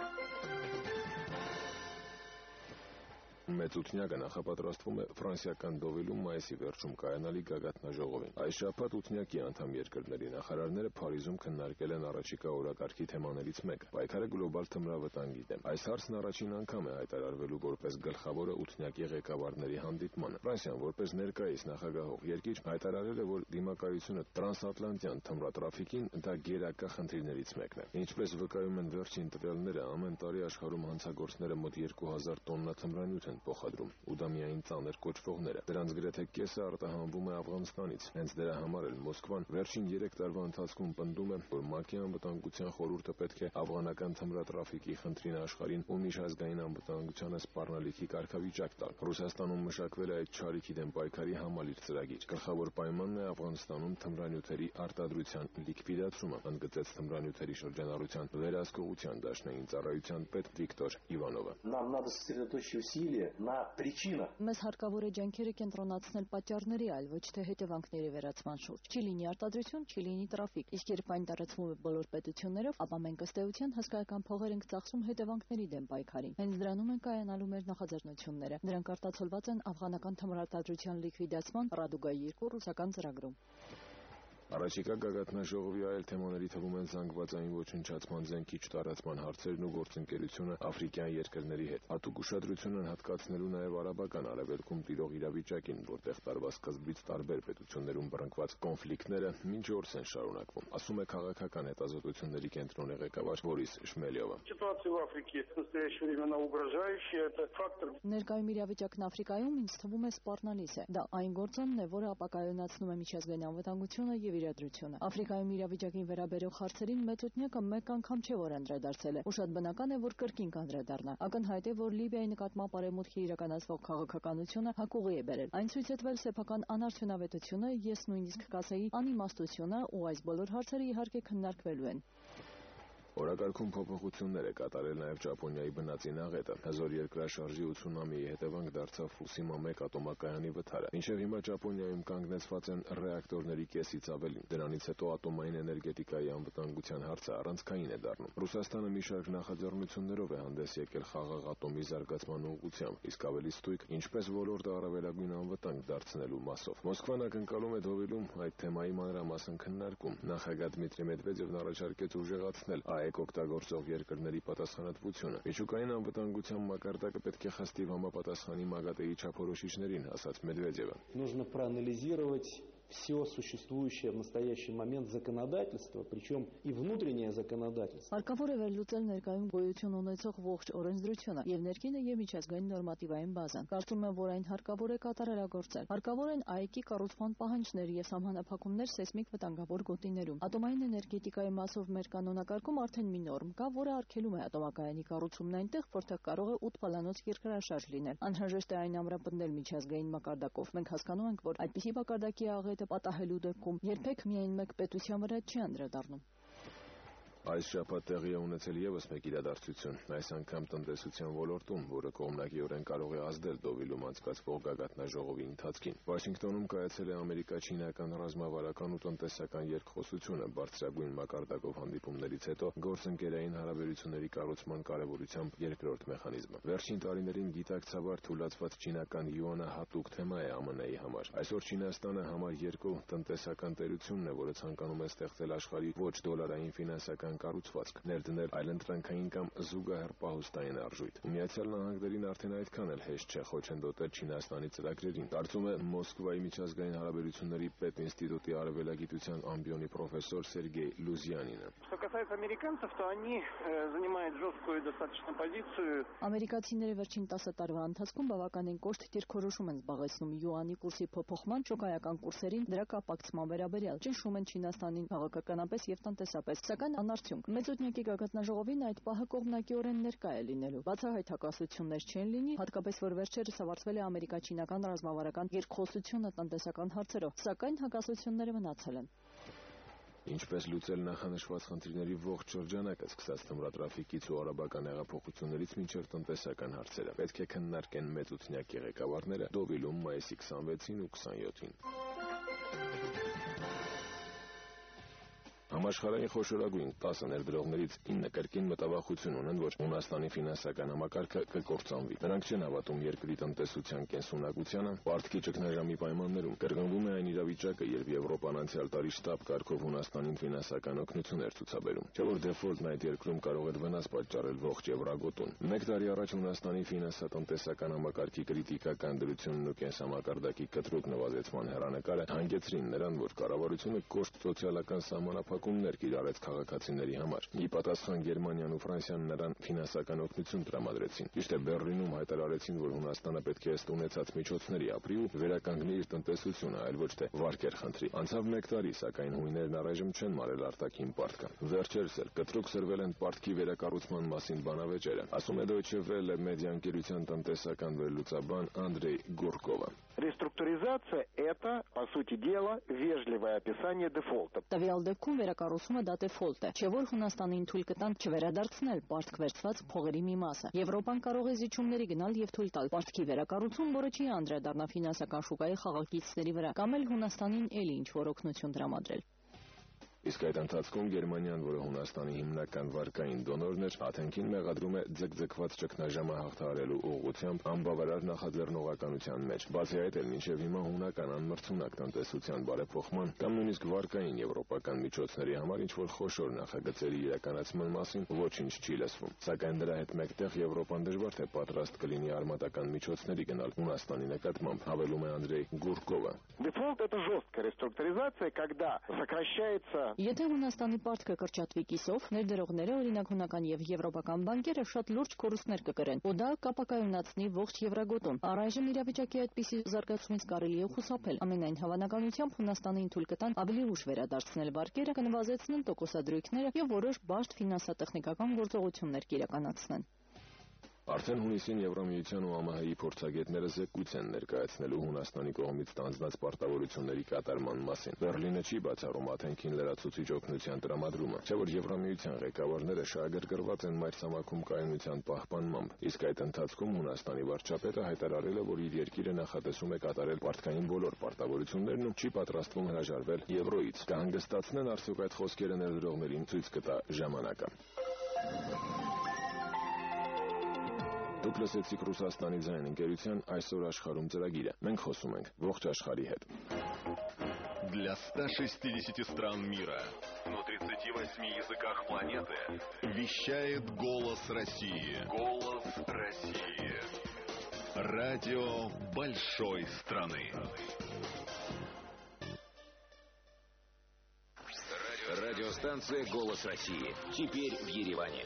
Մեծութնյակը նախապատրաստվում է ֆրանսիական Դովիլում մայիսի վերջում կայանալի գագաթնաժողովին։ Այս շաբաթ ութնյակի անդամ երկրների նախարարները Փարիզում քննարկել են առաջիկա օրակարգի թեմաներից մեկը՝ պայքարը գլոբալ թմրավտանգի դեմ։ Այս հարցն առաջին անգամ է հայտարարվելու որպես գլխավորը ութնյակի ղեկավարների հանդիպմանը։ Ֆրանսիան որպես ներկայիս նախագահող երկիր հայտարարել է, որ դիմակայությունը տրանսատլանտյան թմրատրաֆիկին դա գերակա խնդիրներից մեկն է։ Ինչպես վկայում են վերջին տվյալները, ամեն տարի աշխարհում հանցագործները մոտ 2000 տոննա թմրանյութ են փոխադրում, ու դա միայն ծանր կոչվողները։ Դրանց գրեթե կեսը արտահանվում է Աֆղանստանից։ Հենց դրա համար էլ Մոսկվան վերջին 3 տարվա ընթացքում պնդում է, որ ՄԱԿ-ի անվտանգության խորհուրդը պետք է աֆղանական թմրատրաֆիկի խնդրին աշխարհին ու միջազգային անվտանգությանը սպառնալիքի կարգավիճակ տալ։ Ռուսաստանում մշակվել է այդ չարիքի դեմ պայքարի համալիր ծրագիր։ Գլխավոր պայմանն է Աֆղանստանում թմրանյութերի արտադրության լիկվիդացումը, ընդգծեց թմրանյութերի շրջանառության վերահսկողության դաշնային ծառայության պետ Վիկտոր Իվանովը։ Մեզ հարկավոր է ջանքերը կենտրոնացնել պատճառների, այլ ոչ թե հետևանքների վերացման շուրջ։ Չի լինի արտադրություն, չի լինի տրաֆիկ։ Իսկ երբ այն տարածվում է բոլոր պետություններով, ապա մենք ըստ էության հսկայական փողեր ենք ծախսում հետևանքների դեմ պայքարին։ Հենց դրանում են կայանալու մեր նախաձեռնությունները։ Դրանք արտացոլված են աֆղանական թմրարտադրության լիկվիդացման Ռադուգայի 2 ռուսական ծրագրում։ Առաջիկա գագաթնաժողովի այլ թեմաների թվում են զանգվածային ոչնչացման զենքի չտարածման հարցերն ու գործընկերությունը աֆրիկյան երկրների հետ։ Հատուկ ուշադրություն են հատկացնելու նաև արաբական արևելքում տիրող իրավիճակին, որտեղ տարվա սկզբից տարբեր պետություններում բռնկված կոնֆլիկտները մինչ օրս են շարունակվում, ասում է քաղաքական հետազոտությունների կենտրոնի ղեկավար Բորիս Շմելյովը։ Ներկայում իրավիճակն Աֆրիկայում ինձ թվում է սպառնալից է։ Դա այն գործոնն է, որը ապակայունացնում է միջազգային անվտանգությունը եւ իրադրությունը։ Աֆրիկայում իրավիճակին վերաբերող հարցերին մեծութնյակը մեկ անգամ չէ որ անդրադարձել է, ու շատ բնական է, որ կրկին կանդրադառնա։ Ակնհայտ է, որ Լիբիայի նկատմամբ արևմուտքի իրականացվող քաղաքականությունը հակուղի է բերել։ Այն ցույց է տվել սեփական անարդյունավետությունը, ես նույնիսկ կասեի անիմաստությունը, ու այս բոլոր հարցերը իհարկե քննարկվելու են։ Օրակարգում փոփոխություններ է կատարել նաև Ճապոնիայի բնածին աղետը։ Հզոր երկրաշարժի ու ցունամիի հետևանք դարձավ Ֆուսիմա 1 ատոմակայանի վթարը։ Մինչև հիմա Ճապոնիայում կանգնեցված են ռեակտորների կեսից ավելին։ Դրանից հետո ատոմային էներգետիկայի անվտանգության հարցը առանցքային է դառնում։ Ռուսաստանը մի շարք նախաձեռնություններով է հանդես եկել խաղաղ ատոմի զարգացման ուղղությամբ, իսկ ավելի ստույգ ինչպես ոլորտը առավելագույն անվտանգ դարձնելու մասով։ Մոսկվան ակնկալում է Դովիլում այդ թեմայի մանրամասն քննարկում։ Նախագահ Դմիտրի Մեդվեդևն առաջարկեց ուժեղացնել ԱԷԿ օգտագործող երկրների պատասխանատվությունը։ Միջուկային անվտանգության մակարդակը պետք է խստիվ համապատասխանի ՄԱԳԱՏԷ-ի չափորոշիչներին, ասաց Մեդվեդևը։ Нужно проанализировать все существующее в настоящий момент законодательство, причем и внутреннее законодательство. Հարկավոր է վերլուծել ներկայում գոյություն ունեցող ողջ օրենսդրությունը եւ ներքինը եւ միջազգային նորմատիվային բազան։ Կարծում եմ, որ այն հարկավոր է կատարելագործել։ Հարկավոր են ԱԵԿ-ի կառուցման պահանջներ եւ սահմանափակումներ սեյսմիկ վտանգավոր գոտիներում։ Ատոմային էներգետիկայի մասով մեր կանոնակարգում արդեն մի նորմ կա, որը արգելում է ատոմակայանի կառուցումն այնտեղ, որտեղ կարող է 8 բալանոց երկրաշարժ լինել։ Անհրաժեշտ է այն ամրապնդել միջազգային մակարդակով։ Մենք հասկանում ենք, որ այդպիսի մակարդակի աղետը պատահելու դեպքում երբեք միայն մեկ պետության վրա չի անդրադառնում։ Այս շաբաթ տեղի է ունեցել ևս մեկ իրադարձություն, այս անգամ տնտեսության ոլորտում, որը կողմնակիորեն կարող է ազդել Դովիլում անցկացվող գագաթնաժողովի ընթացքին։ Վաշինգտոնում կայացել է ամերիկա-չինական ռազմավարական ու տնտեսական երկխոսությունը բարձրագույն մակարդակով հանդիպումներից հետո գործընկերային հարաբերությունների կառուցման կարևորությամբ երկրորդ մեխանիզմը։ Վերջին տարիներին գիտակցաբար թուլացված չինական յուանը հատուկ թեմա է ԱՄՆ-ի համար։ Այսօր Չինաստանը համար 2 տնտեսական տերությունն է, որը ցանկանում է ստեղծել աշխարհի ոչ դոլարային ֆինանսական կառուցվածք, ներդնել այլընտրանքային կամ զուգահեռ պահուստային արժույթ։ Միացյալ Նահանգներին արդեն այդքան էլ հեշտ չէ խոչընդոտել Չինաստանի ծրագրերին, կարծում է Մոսկվայի միջազգային հարաբերությունների պետինստիտուտի արևելագիտության ամբիոնի պրոֆեսոր Սերգեյ Լուզյանինը։ Что касается американцев, то они занимают жесткую достаточно позицию. Ամերիկացիները վերջին 10 տարվա ընթացքում բավականին կոշտ դիրքորոշում են զբաղեցնում յուանի կուրսի փոփոխման, շոկայական կուրսերին, դրա կապակցման վերաբերյալ, ճնշում են Չինաստանին քաղաքականապես եւ տնտեսապես, սակայն անարդյունք։ Մեծօդնյակի գագաթնաժողովին այդ պահը կողմնակիորեն ներկա է լինելու։ Բացահայտ հակասություններ չեն լինի, հատկապես որ վերջերս ավարտվել է ամերիկա-չինական ռազմավարական երկխոսությունը տնտեսական հարցերով, սակայն հակասությունները մնացել են։ Ինչպես լուծել նախանշված խնդիրների ողջ շրջանակը, սկսած թմրատրաֆիկից ու արաբական հեղափոխություններից մինչև տնտեսական հարցերը, պետք է քննարկեն մեծօդնյակի ղեկավարները Դովիլում մայիսի 26-ին ու 27-ին։ Համաշխարհային խոշորագույն 10 ներդրողներից 9 կրկին մտավախություն ունեն, որ Հունաստանի ֆինանսական համակարգը կկործանվի։ Նրանք չեն հավատում երկրի տնտեսության կենսունակությանը, պարտքի ճգնաժամի պայմաններում։ Կրկնվում է այն իրավիճակը, երբ Եվրոպան անցյալ տարի շտապ կարգով Հունաստանին ֆինանսական օգնություն էր ցուցաբերում, չէ՞ որ դեֆոլտն այդ երկրում կարող էր վնաս պատճառել ողջ Եվրագոտուն։ Մեկ տարի առաջ Հունաստանի ֆինանսատնտեսական համակարգի կրիտիկական դրությունն ու կենսամակարդակի կտրուկ նվազեցման հեռանկարը հանգեցրին նրան, որ կառավարությունը կոշտ սոցիալական սահմանափակումներ կիրառեց քաղաքացիների համար։ Ի պատասխան Գերմանիան ու Ֆրանսիան նրան ֆինանսական օգնություն տրամադրեցին։ Ճիշտ է, Բեռլինում հայտարարեցին, որ Հունաստանը պետք է ըստ ունեցած միջոցների ապրի ու վերականգնի իր տնտեսությունը, այլ ոչ թե վարկեր խնդրի։ Անցավ մեկ տարի, սակայն հույներն առայժմ չեն մարել արտաքին պարտքը։ Վերջերս էլ կտրուկ սրվել են պարտքի վերակառուցման մասին բանավեճերը, ասում է Deutsche Welle մեդիաընկերության տնտեսական վերլուծաբան Անդրեյ Գուրկովը։ Реструктуризация – это, по сути дела, вежливое описание дефолта. Տվյալ դեպքում վերակառուցումը դա դեֆոլտ է, չէ՞ որ Հունաստանին թույլ կտան չվերադարձնել պարտք վերցված փողերի մի մասը։ Եվրոպան կարող է զիջումների գնալ եւ թույլ տալ պարտքի վերակառուցում, որը չի անդրադառնա ֆինանսական շուկայի խաղաղագիծների վրա, կամ էլ Հունաստանին էլի ինչ-որ օգնություն տրամադրել։ Իսկ այդ ընթացքում Գերմանիան, որը Հունաստանի հիմնական վարկային դոնորն էր, Աթենքին մեղադրում է ձգձգված ճգնաժամը հաղթահարելու ուղղությամբ անբավարար նախաձեռնողականության մեջ։ Բացի այդ էլ մինչև հիմա հունական անմրցունակ տնտեսության բարեփոխման կամ նույնիսկ վարկային եվրոպական միջոցների համար ինչ-որ խոշոր նախագծերի իրականացման մասին ոչինչ չի լսվում։ Սակայն դրա հետ մեկտեղ Եվրոպան դժվար թե պատրաստ կլինի արմատական միջոցների գնալ Հունաստանի նկատմամբ, հավելում է Անդրեյ Գուրկովը։ Дефолт – это жесткая реструктуризация, когда сокращается. Եթե Հունաստանի պարտքը կրճատվի կիսով, ներդրողները, օրինակ հունական եւ եվրոպական բանկերը շատ լուրջ կորուստներ կկրեն, ու դա կապակայունացնի ողջ Եվրագոտուն։ Առայժմ իրավիճակի այդպիսի զարգացումից կարելի է խուսափել։ Ամենայն հավանականությամբ Հունաստանին թույլ կտան ավելի ուշ վերադարձնել վարկերը, կնվազեցնեն տոկոսադրույքները եւ որոշ բարդ ֆինանսատեխնիկական գործողություններ կիրականացնեն։ Արդեն հունիսին Եվրամիության ու ԱՄՀ-ի փորձագետները զեկույց են ներկայացնելու Հունաստանի կողմից ստանձնած պարտավորությունների կատարման մասին։ Բեռլինը չի բացառում Աթենքին լրացուցիչ օգնության տրամադրումը, չէ՞ որ Եվրամիության ղեկավարները շահագրգռված են մայրցամաքում կայունության պահպանմամբ, իսկ այդ ընթացքում Հունաստանի վարչապետը հայտարարել է, որ իր երկիրը նախատեսում է կատարել պարտքային բոլոր պարտավորություններն ու չի պատրաստվում հրաժարվել եվրոից։ Կհանգստացնեն արդյոք այդ խոսքերը ներդրողներին, ցույց կտա ժամանակը։ Դուք լսեցիք Ռուսաստանի ձայն ընկերության այսօր աշխարհում ծրագիրը։ Մենք խոսում ենք ողջ աշխարհի հետ։ Для 160 стран мира на 38 языках планеты вещает голос России. Голос России. Радио большой страны. Радиостанция «Голос России». Теперь в Ереване.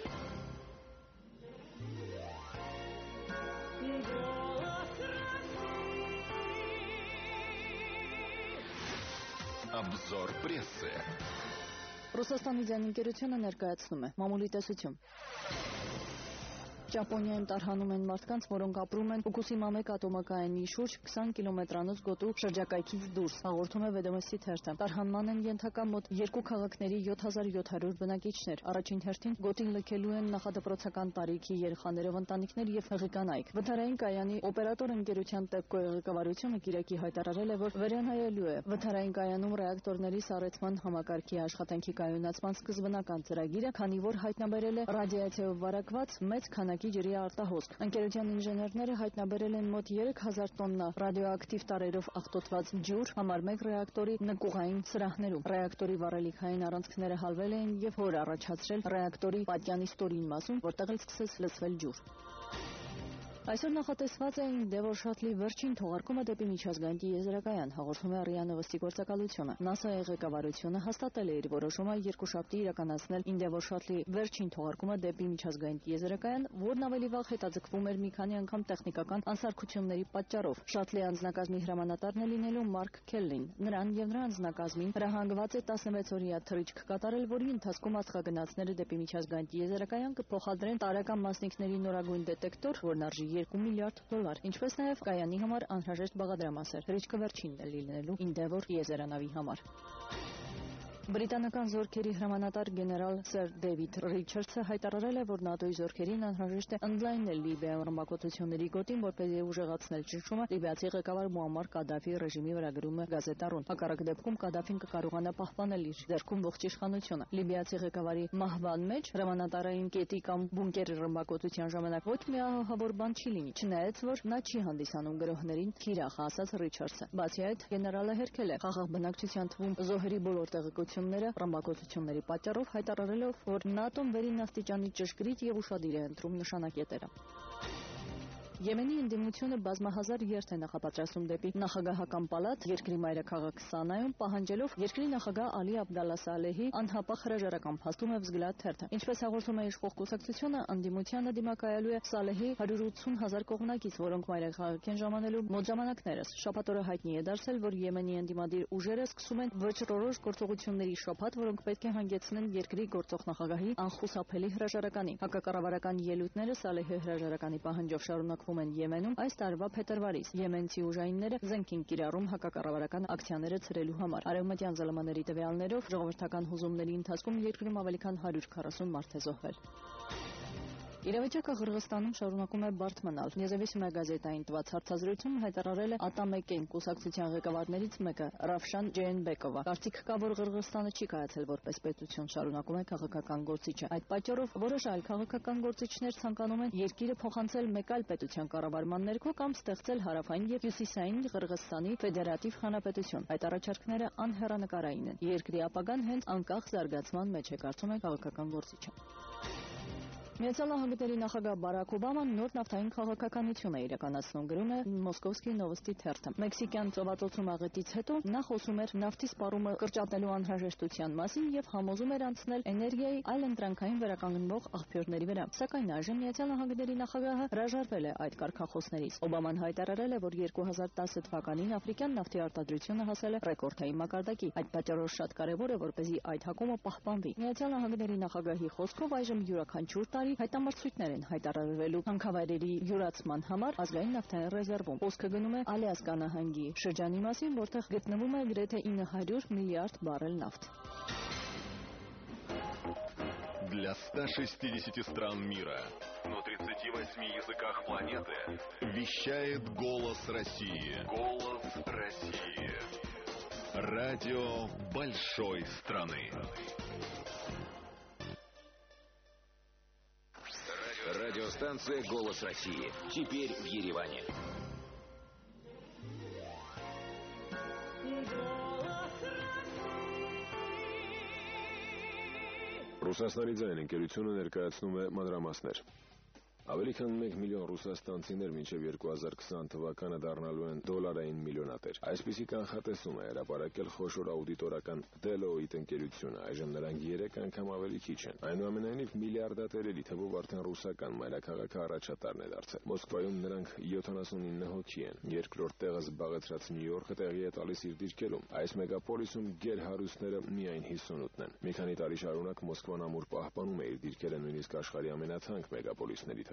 Обзор прессы. Ռուսաստանի ձայն ընկերությունը ներկայացնում է մամուլի տեսություն։ Ճապոնիայում տարհանում են մարդկանց, որոնք ապրում են Ֆուկուսիմա 1 ատոմակայանի շուրջ 20 կիլոմետրանոց գոտու շրջակայքից դուրս, հաղորդում է Վեդոմոստի թերթը։ Տարհանման են ենթակա մոտ 2 քաղաքների 7700 բնակիչներ։ Առաջին հերթին գոտին լքելու են նախադպրոցական տարիքի երեխաներով ընտանիքներ եւ հղի կանայք։ Վթարային կայանի օպերատոր ընկերության ՏԵՊԿՕ-ի ղեկավարությունը Կիրակի հայտարարել է, որ վերանայելու է վթարային կայանում ռեակտորների սառեցման համակարգի աշխատանքի կայունացման սկզբնական ծրագիրը, քանի որ հայտնաբերել է ռադիացիայով վարակված մեծ քանակի ջրի արտահոսք։ Ընկերության ինժեներները հայտնաբերել են մոտ 3000 տոննա ռադիոակտիվ տարրերով աղտոտված ջուր համար 1 ռեակտորի նկուղային սրահներում։ Ռեակտորի վառելիքային առանցքները հալվել էին եւ հոր առաջացրել ռեակտորի պատյանի ստորին մասում, որտեղ էլ սկսեց լցվել ջուր։ Այսօր նախատեսված է Endeavour Shuttle-ի վերջին թողարկումը դեպի միջազգային տիեզերակայան, հաղորդում է ՌԻԱ Նվստի գործակալությունը։ ՆԱՍԱ-ի ղեկավարությունը հաստատել է իր որոշումը երկուշաբթի իրականացնել Endeavour Shuttle-ի վերջին թողարկումը դեպի միջազգային տիեզերակայան, որն ավելի վաղ հետաձգվում էր մի քանի անգամ տեխնիկական անսարքությունների պատճառով։ Shuttle-ի անձնակազմի հրամանատարն է լինելու Մարկ Քելլին։ Նրան եւ նրա անձնակազմին հրահանգված է 16-օրյա թռիչք կատարել, որի ընթացքում աստղագնացները դեպի միջազգային տիեզերակայան կփոխադրեն տարրական մասնիկների նորագույն դետեկտոր, որն արժի $2 միլիարդ, ինչպես նաև կայանի համար անհրաժեշտ բաղադրամասեր։ Թռիչքը վերջինն է լինելու Endeavour տիեզերանավի համար։ Բրիտանական զորքերի հրամանատար գեներալ Սեր Դեվիդ Ռիչարդսը հայտարարել է, որ ՆԱՏՕ-ի զորքերին անհրաժեշտ է ընդլայնել Լիբիայում ռմբակոծությունների գոտին, որպեսզի ուժեղացնել ճնշումը Լիբիացի ղեկավար Մուամմար Կադաֆիի ռեժիմի վրա, գրում է գազետառուն։ Հակառակ դեպքում Կադաֆին կկարողանա պահպանել իր ձեռքում ողջ իշխանությունը։ Լիբիացի ղեկավարի մահվան մեջ հրամանատարային կետի կամ բունկերի ռմբակոծության ժամանակ ոչ մի ահավոր բան չի լինի, չնայած որ նա չի հանդիսանում գրոհներին թիրախ, ասաց Ռիչարդսը։ Բացի այդ, գեներալը հերքել է խաղաղ բնակչության թվում զոհերի բոլոր տեղեկությունները ռմբակոծությունների պատճառով, հայտարարելով, որ ՆԱՏՕ-ն վերին աստիճանի ճշգրիտ եւ ուշադիր է ընտրում նշանակետերը։ Եմենի ընդդիմությունը բազմահազար երթ է նախապատրաստում դեպի նախագահական պալատ երկրի մայրաքաղաք Սանայում, պահանջելով երկրի նախագահ Ալի Աբդալլա Սալեհի անհապաղ հրաժարական, փաստում է Vzglyad թերթը։ Ինչպես հաղորդում է իշխող կուսակցությունը, ընդդիմությանը դիմակայելու է Սալեհի 180,000 կողմնակից, որոնք մայրաքաղաք են ժամանելու մոտ ժամանակներս։ Շաբաթ օրը հայտնի է դարձել, որ Եմենի ընդդիմադիր ուժերը սկսում են վճռորոշ գործողությունների շաբաթ, որոնք պետք է հանգեցնեն երկրի գործող նախագահի անխուսափելի հրաժարականի։ Հակակառավարական ելույթները Սալեհի հրաժարականի պահանջով շարունակվում են Եմենում այս տարվա փետրվարից։ Եմենցի ուժայինները զենք են կիրառում հակակառավարական ակցիաները ցրելու համար։ Արևմտյան ԶԼՄ-ների տվյալներով ժողովրդական հուզումների ընթացքում երկրում ավելի քան 140 մարդ է զոհվել։ Իրավիճակը Ղրղստանում շարունակում է բարդ մնալ։ Նեզավիսմիա գազետային տված հարցազրույցում հայտարարել է ԱՏԱՄԵԿ կուսակցության ղեկավարներից մեկը Ռավշան Ջեյենբեկովը։ Կարծիք կա, որ Ղրղստանը չի կայացել որպես պետություն, շարունակում է քաղաքական գործիչը։ Այդ պատճառով որոշ այլ քաղաքական գործիչներ ցանկանում են երկիրը փոխանցել մեկ այլ պետության կառավարման ներքո կամ ստեղծել հարավային եւ հյուսիսային Ղրղստանի ֆեդերատիվ հանրապետություն։ Այդ առաջարկները անհեռանկարային են։ Երկրի ապագան հենց անկախ զարգացման մեջ է, կարծում է քաղաքական գործիչը։ Միացյալ Նահանգների նախագահ Բարաք Օբաման նոր նավթային քաղաքականություն է իրականացնում, գրում է Մոսկովսկի Նովոստի թերթը։ Մեքսիկյան ծովածոցում աղետից հետո նա խոսում էր նավթի սպառումը կրճատելու անհրաժեշտության մասին եւ համոզում էր անցնել էներգիայի այլ ընտրանքային վերականգնվող աղբյուրների վրա։ Սակայն այժմ Միացյալ Նահանգների նախագահը հրաժարվել է այդ կարգախոսներից։ Օբաման հայտարարել է, որ 2010 թվականին աֆրիկյան նավթի արտադրությունը հասել է ռեկորդային մակարդակի։ Այդ պատճառով շատ կարևոր է, որպեսզի այդ հակումը պահպանվի։ Միացյալ Նահանգների նախագահի խոսքով այժմ յուրաքանչյուր տարի հայտամրցույթներ են հայտարարվելու հանքավայրերի յուրացման համար ազգային նավթային ռեզերվում։ Խոսքը գնում է Ալյասկա նահանգի շրջանի մասին, որտեղ գտնվում է գրեթե 900 միլիարդ բարել նավթ։ Для 160 стран мира на 38 языках планеты вещает голос России. Голос России. Радио большой страны. Радиостанция «Голос России». Теперь в Ереване. Ռուսաստանի ձայն ընկերությունը ներկայացնում է մանրամասներ։ Ավելի քան 1 միլիոն ռուսաստանցիներ մինչև 2020 թվականը դառնալու են դոլարային միլիոնատեր։ Այսպիսի կանխատեսում է հրապարակել խոշոր աուդիտորական Deloitte ընկերությունը, այժմ նրանք 3 անգամ ավելի քիչ են։ Այնուամենայնիվ միլիարդատերերի թվով արդեն ռուսական մայրաքաղաքը առաջատարն է դարձել։ Մոսկվայում նրանք 79 հոգի են։ Երկրորդ տեղը զբաղեցրած Նյու Յորքը տեղի է տալիս իր դիրքերում։ Այս մեգապոլիսում գերհարուստները միայն 58-ն են։ Մի քանի տարի շարունակ Մոսկվան ամուր պահպանում է իր դիրքերը նույնիսկ աշխարհի ամենաթանկ մեգապոլիսների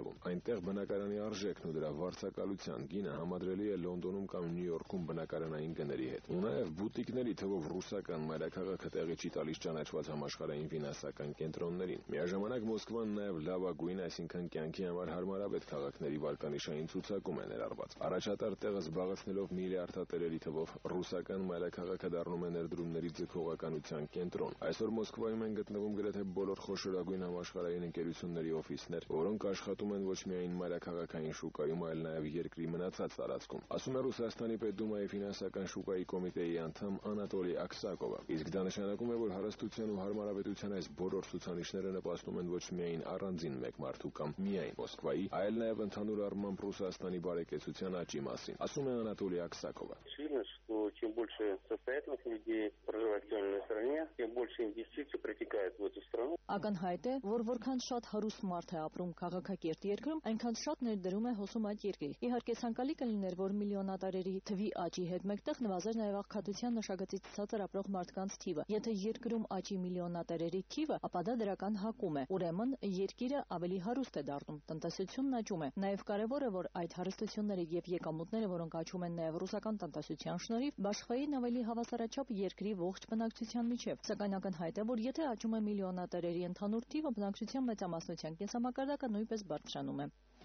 թվում։ Այնտեղ բնակարանի արժեքն ու դրա վարձակալության գինը համադրելի է Լոնդոնում կամ Նյու Յորքում բնակարանային գների հետ։ Ու նաև բուտիկների թվով ռուսական մայրաքաղաքը տեղի չի տալիս ճանաչված համաշխարհային ֆինանսական կենտրոններին։ Միաժամանակ Մոսկվան նաև լավագույն, այսինքն կյանքի համար հարմարավետ քաղաքների վարկանիշային ցուցակում է ներառված։ Առաջատար տեղը զբաղեցնելով միլիարդատերերի թվով ռուսական մայրաքաղաքը դառնում է ներդրումների ձգողականության կենտրոն։ Այսօր Մոսկվայում են գտնվում գրեթե բոլոր խոշորագույն համաշխարհային ընկերությունների օֆիսներ, որոնք աշխատում են ոչ միայն մայրաքաղաքային շուկայում, այլ նաև երկրի մնացած տարածքում, ասում է Ռուսաստանի Պետդումայի ֆինանսական շուկայի կոմիտեի անդամ Անատոլի Աքսակովը։ Իսկ դա նշանակում է, որ հարստության ու հարմարավետության այս բոլոր ցուցանիշները նպաստում են ոչ միայն առանձին մեկ մարդու կամ միայն Մոսկվայի, այլ նաև ընդհանուր առմամբ Ռուսաստանի բարեկեցության աճի մասին, ասում է Անատոլի Աքսակովը։ Чем больше состоятельных людей проживает в той или иной стране, тем больше инвестиций протекает в эту страну. Ակնհայտ է, որ որքան շատ հարուստ մարդ է ապրում քաղաքակիրթ երկրում, այնքան շատ ներդրում է հոսում այդ երկրի։ Իհարկե ցանկալի կլիներ, որ միլիոնատարերի թվի աճի հետ մեկտեղ նվազեր նաև աղքատության նշագծից ցածր ապրող մարդկանց թիվը։ Եթե երկրում աճի միլիոնատարերի թիվը, ապա դա դրական հակում է։ Ուրեմն երկիրը ավելի հարուստ է դառնում, տնտեսությունն աճում է։ Նաև կարևոր է, որ այդ հարստությունները եւ եկամուտները, որոնք աճում են նաև ռուսական տնտեսության շնորհիվ, բաշխվեին ավելի հավասարաչափ երկրի ողջ բնակչության միջև։ Սակայն ակնհայտ է, որ եթե աճում է միլիոնատարերի ընդհանուր թիվը, բնակչության մեծամասնության կենսամակարդակը նույնպես բարձրանում է։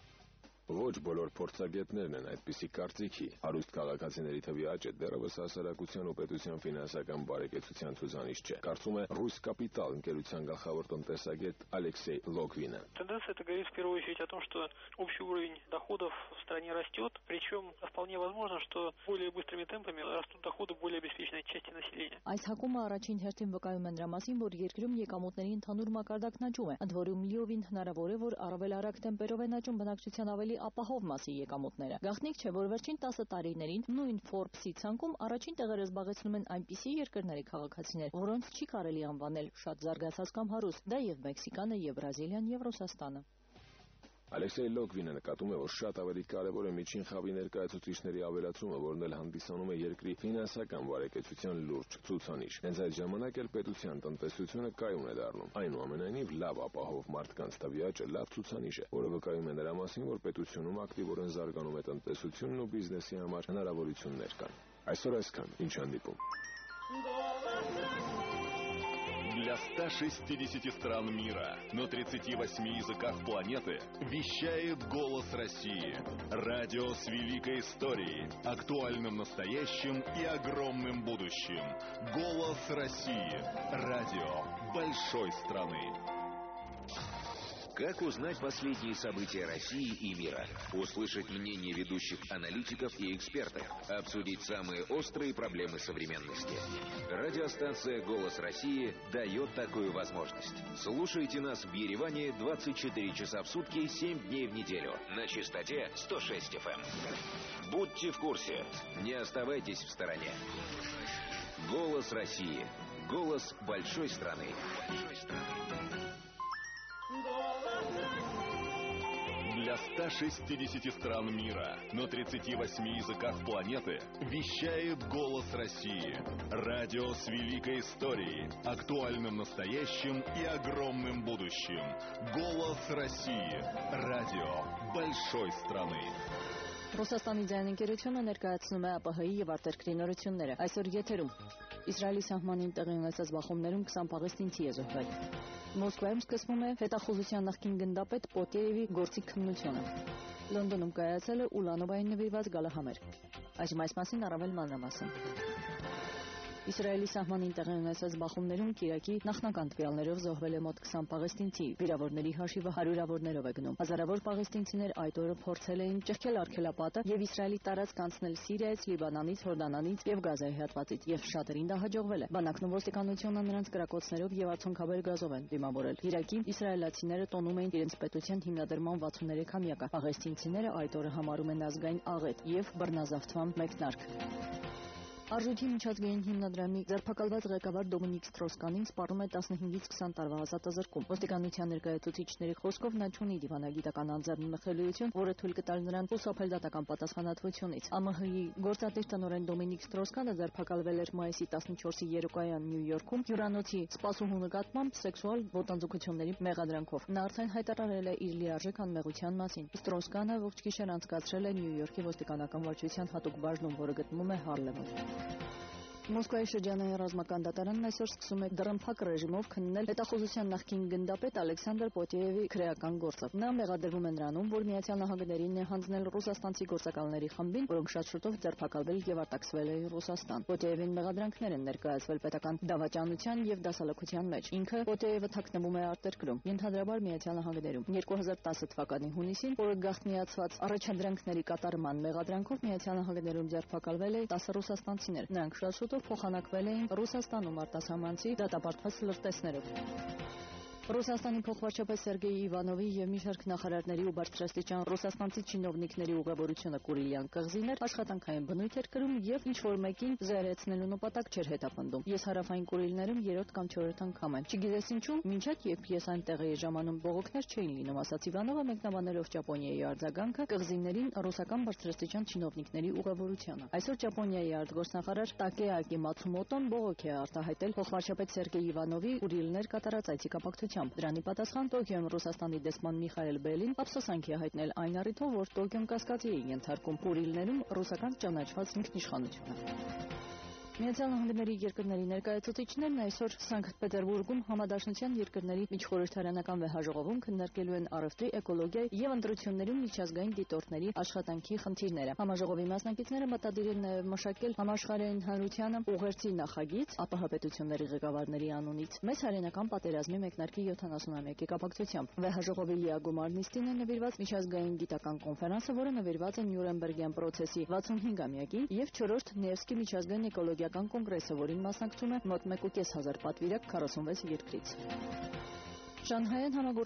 Ոչ բոլոր փորձագետներն են այդպիսի կարծիքի։ Հարուստ քաղաքացիների թվի աճը դեռևս հասարակության ու պետության ֆինանսական բարեկեցության ցուցանիշ չէ, կարծում է Ռուս Կապիտալ ընկերության գլխավոր տնտեսագետ Ալեքսեյ Լոգվինը։ Тенденция это говорит в первую очередь о том, что общий уровень доходов в стране растет, причем вполне возможно, что более быстрыми темпами растут доходы более обеспеченной части населения. Այս հակումը առաջին հերթին վկայում է նրա մասին, որ երկրում եկամուտների ընդհանուր մակարդակն աճում է, ընդ որում լիովին հնարավոր է, որ առավել արագ տեմպերով են աճում բնակչության ավելի ապահով մասի եկամուտները։ Գաղտնիք չէ, որ վերջին 10 տարիներին նույն Forbes-ի ցանկում առաջին տեղերը զբաղեցնում են այնպիսի երկրների քաղաքացիներ, որոնց չի կարելի անվանել շատ զարգացած կամ հարուստ, դա եւ Մեքսիկան է, եւ Բրազիլիան, եւ Ռուսաստանը։ Ալեքսեյ Լոգվինը նկատում է, որ շատ ավելի կարևոր է միջին խավի ներկայացուցիչների ավելացումը, որն էլ հանդիսանում է երկրի ֆինանսական բարեկեցության լուրջ ցուցանիշ։ Հենց այդ ժամանակ էլ պետության տնտեսությունը կայուն է դառնում։ Այնուամենայնիվ լավ ապահով մարդկանց թվի աճը լավ ցուցանիշ է, որը вկայում է նրա մասին, որ պետությունում ակտիվորեն զարգանում է տնտեսությունն ու բիզնեսի համար հնարավորություններ կան։ Այսօր այսքան, ինչ հանդիպում։ Для 160 стран мира на 38 языках планеты вещает «Голос России». Радио с великой историей, актуальным настоящим и огромным будущим. «Голос России». Радио большой страны. Как узнать последние события России и мира? Услышать мнения ведущих аналитиков и экспертов? Обсудить самые острые проблемы современности? Радиостанция «Голос России» дает такую возможность. Слушайте нас в Ереване 24 часа в сутки, 7 дней в неделю. На частоте 106 FM. Будьте в курсе. Не оставайтесь в стороне. «Голос России». Голос большой страны. Для 160 стран мира на 38 языках планеты вещает «Голос России». Радио с великой историей, актуальным настоящим и огромным будущим. «Голос России». Радио большой страны. Ռուսաստանի ձայնընկերությունը ներկայացնում է ԱՊՀ-ի եւ արտերկրի նորությունները։ Այսօր եթերում Իսրայելի սահմանին տեղի ունեցած բախումներում 20 պաղեստինցի է զոհվել։ Մոսկվայում սկսվում է հետախուզության նախկին գնդապետ Պոտիևի գործի քննությունը։ Լոնդոնում կայացել է Ուլանովային նվիրված գալահամեր։ Այժմ այս մասին առավել մանրամասն։ Իսրայելի սահմանին տեղի ունեցած բախումներում Կիրակի նախնական տվյալներով զոհվել է մոտ 20 պաղեստինցի, վիրավորների հաշիվը հարյուրավորներով է գնում։ Հազարավոր պաղեստինցիներ այդ օրը փորձել էին ճեղքել արգելապատը եւ Իսրայելի տարածք անցնել Սիրիայից, Լիբանանից, Հորդանանից եւ Գազայի հատվածից, եւ շատերին դա հաջողվել է։ Բանակն ու ոստիկանությունը նրանց կրակոցներով եւ արցունքաբեր գազով են դիմավորել։ Իրաքի իսրայելացիները տոնում էին իրենց պետության հիմնադրման 63-ամյակը։ Պաղեստինցիները այդ օրը համարում են ազգային աղետ եւ բռնազավթման մեկնարկ։ Արժույթի միջազգային հիմնադրամի ձերբակալված ղեկավար Դոմինիկ Ստրոսկանին սպառնում է 15-ից 20 տարվա ազատազրկում։ Ոստիկանության ներկայացուցիչների խոսքով նա չունի դիվանագիտական անձեռնմխելիություն, որը թույլ կտար նրան խուսափել դատական պատասխանատվությունից։ ԱՄՀ-ի գործադիր տնօրեն Դոմինիկ Ստրոսկանը ձերբակալվել էր մայիսի 14-ի երեկոյան Նյու Յորքում հյուրանոցի սպասուհու նկատմամբ սեքսուալ ոտնձգությունների մեղադրանքով։ Նա արդեն հայտարարել է իր լիարժեք անմեղության մասին։ Ստրոսկանը ողջ գիշեր անցկացրել է Նյու Յորքի ոստիկանական վարչության հատուկ բաժնում, որը գտնվում է Հարլեմում։ Մոսկվայի շրջանային ռազմական դատարանն այսօր սկսում է դռնփակ ռեժիմով քննել հետախուզության նախկին գնդապետ Ալեքսանդր Պոտիևի քրեական գործը։ Նա մեղադրվում է նրանում, որ Միացյալ Նահանգներին է հանձնել ռուսաստանցի գործակալների խմբին, որոնք շատ շուտով ձերբակալվել եւ արտաքսվել էին Ռուսաստան։ Պոտիևին մեղադրանքներ են ներկայացվել պետական դավաճանության եւ դասալքության մեջ։ Ինքը Պոտիևը թաքնվում է արտերկրում, ենթադրաբար Միացյալ Նահանգներում։ 2010 թվականի հունիսին, որը գաղտնիացված առաջադրանքների կատարման մեղադրանքով Միացյալ Նահանգներում ձերբակալվել է 10 ռուսաստանցիներ։ Նրանք շատ շուտ փոխանակվել էին Ռուսաստանում արտասահմանցի դատապարտված լրտեսներով։ Ռուսաստանի փոխվարչապետ Սերգեյ Իվանովի եւ մի շարք նախարարների ու բարձրաստիճան ռուսաստանցի չինովնիկների ուղևորությունը Կուրիլյան կղզին էր աշխատանքային բնույթ էր կրում եւ ինչ որ մեկին զայրացնելու նպատակ չէր հետապնդում։ Ես հարավային Կուրիլներում 3-րդ կամ 4-րդ անգամ եմ։ Չգիտես ինչու, մինչև երբ ես այնտեղ էի ժամանում բողոքներ չէին լինում, ասաց Իվանովը մեկնաբանելով Ճապոնիայի արձագանքը կղզիներին ռուսական բարձրաստիճան չինովնիկների ուղևորությանը։ Այսօր Ճապոնիայի արտգործնախարար Տակեակի Մացումոտոն բողոք է արտահայտել փոխվարչապետ Սերգեյ Իվանովի Կուրիլներ կատարած այցի կապակցությամբ։ Դրանի պատասխան Տոկիոյում Ռուսաստանի դեսպան Միխայել Բելին ափսոսանքի է հայտնել այն առիթով, որ Տոկիոն կասկածի է ենթարկում Կուրիլներում ռուսական ճանաչված ինքնիշխանությունը։ Միացյալ Նահանգների երկրների ներկայացուցիչներն այսօր Սանկտ Պետերբուրգում համադաշնության երկրների միջխորհրդարանական վեհաժողովում քննարկելու են առևտրի, էկոլոգիայի եւ ընտրություններում միջազգային դիտորդների աշխատանքի խնդիրները։ Համաժողովի մասնակիցները մտադիր են նաեւ մշակել համաշխարհային հանրությանը ուղերձի նախագիծ ԱՊՀ պետությունների ղեկավարների անունից մեծ հայրենական պատերազմի մեկնարկի 70-ամյակի կապակցությամբ։ Վեհաժողովի լիագումար նիստին է նվիրված միջազգային գիտական կոնֆերանսը, որը նվիրված է Նյուրնբերգյան պրոցեսի 65-ամյակին եւ 4-րդ Նևսկի միջազգային էկոլոգիական կոնգրեսը, որին մասնակցում է մոտ 1,5 հազար պատվիրակ 46 երկրից։ Շանհայում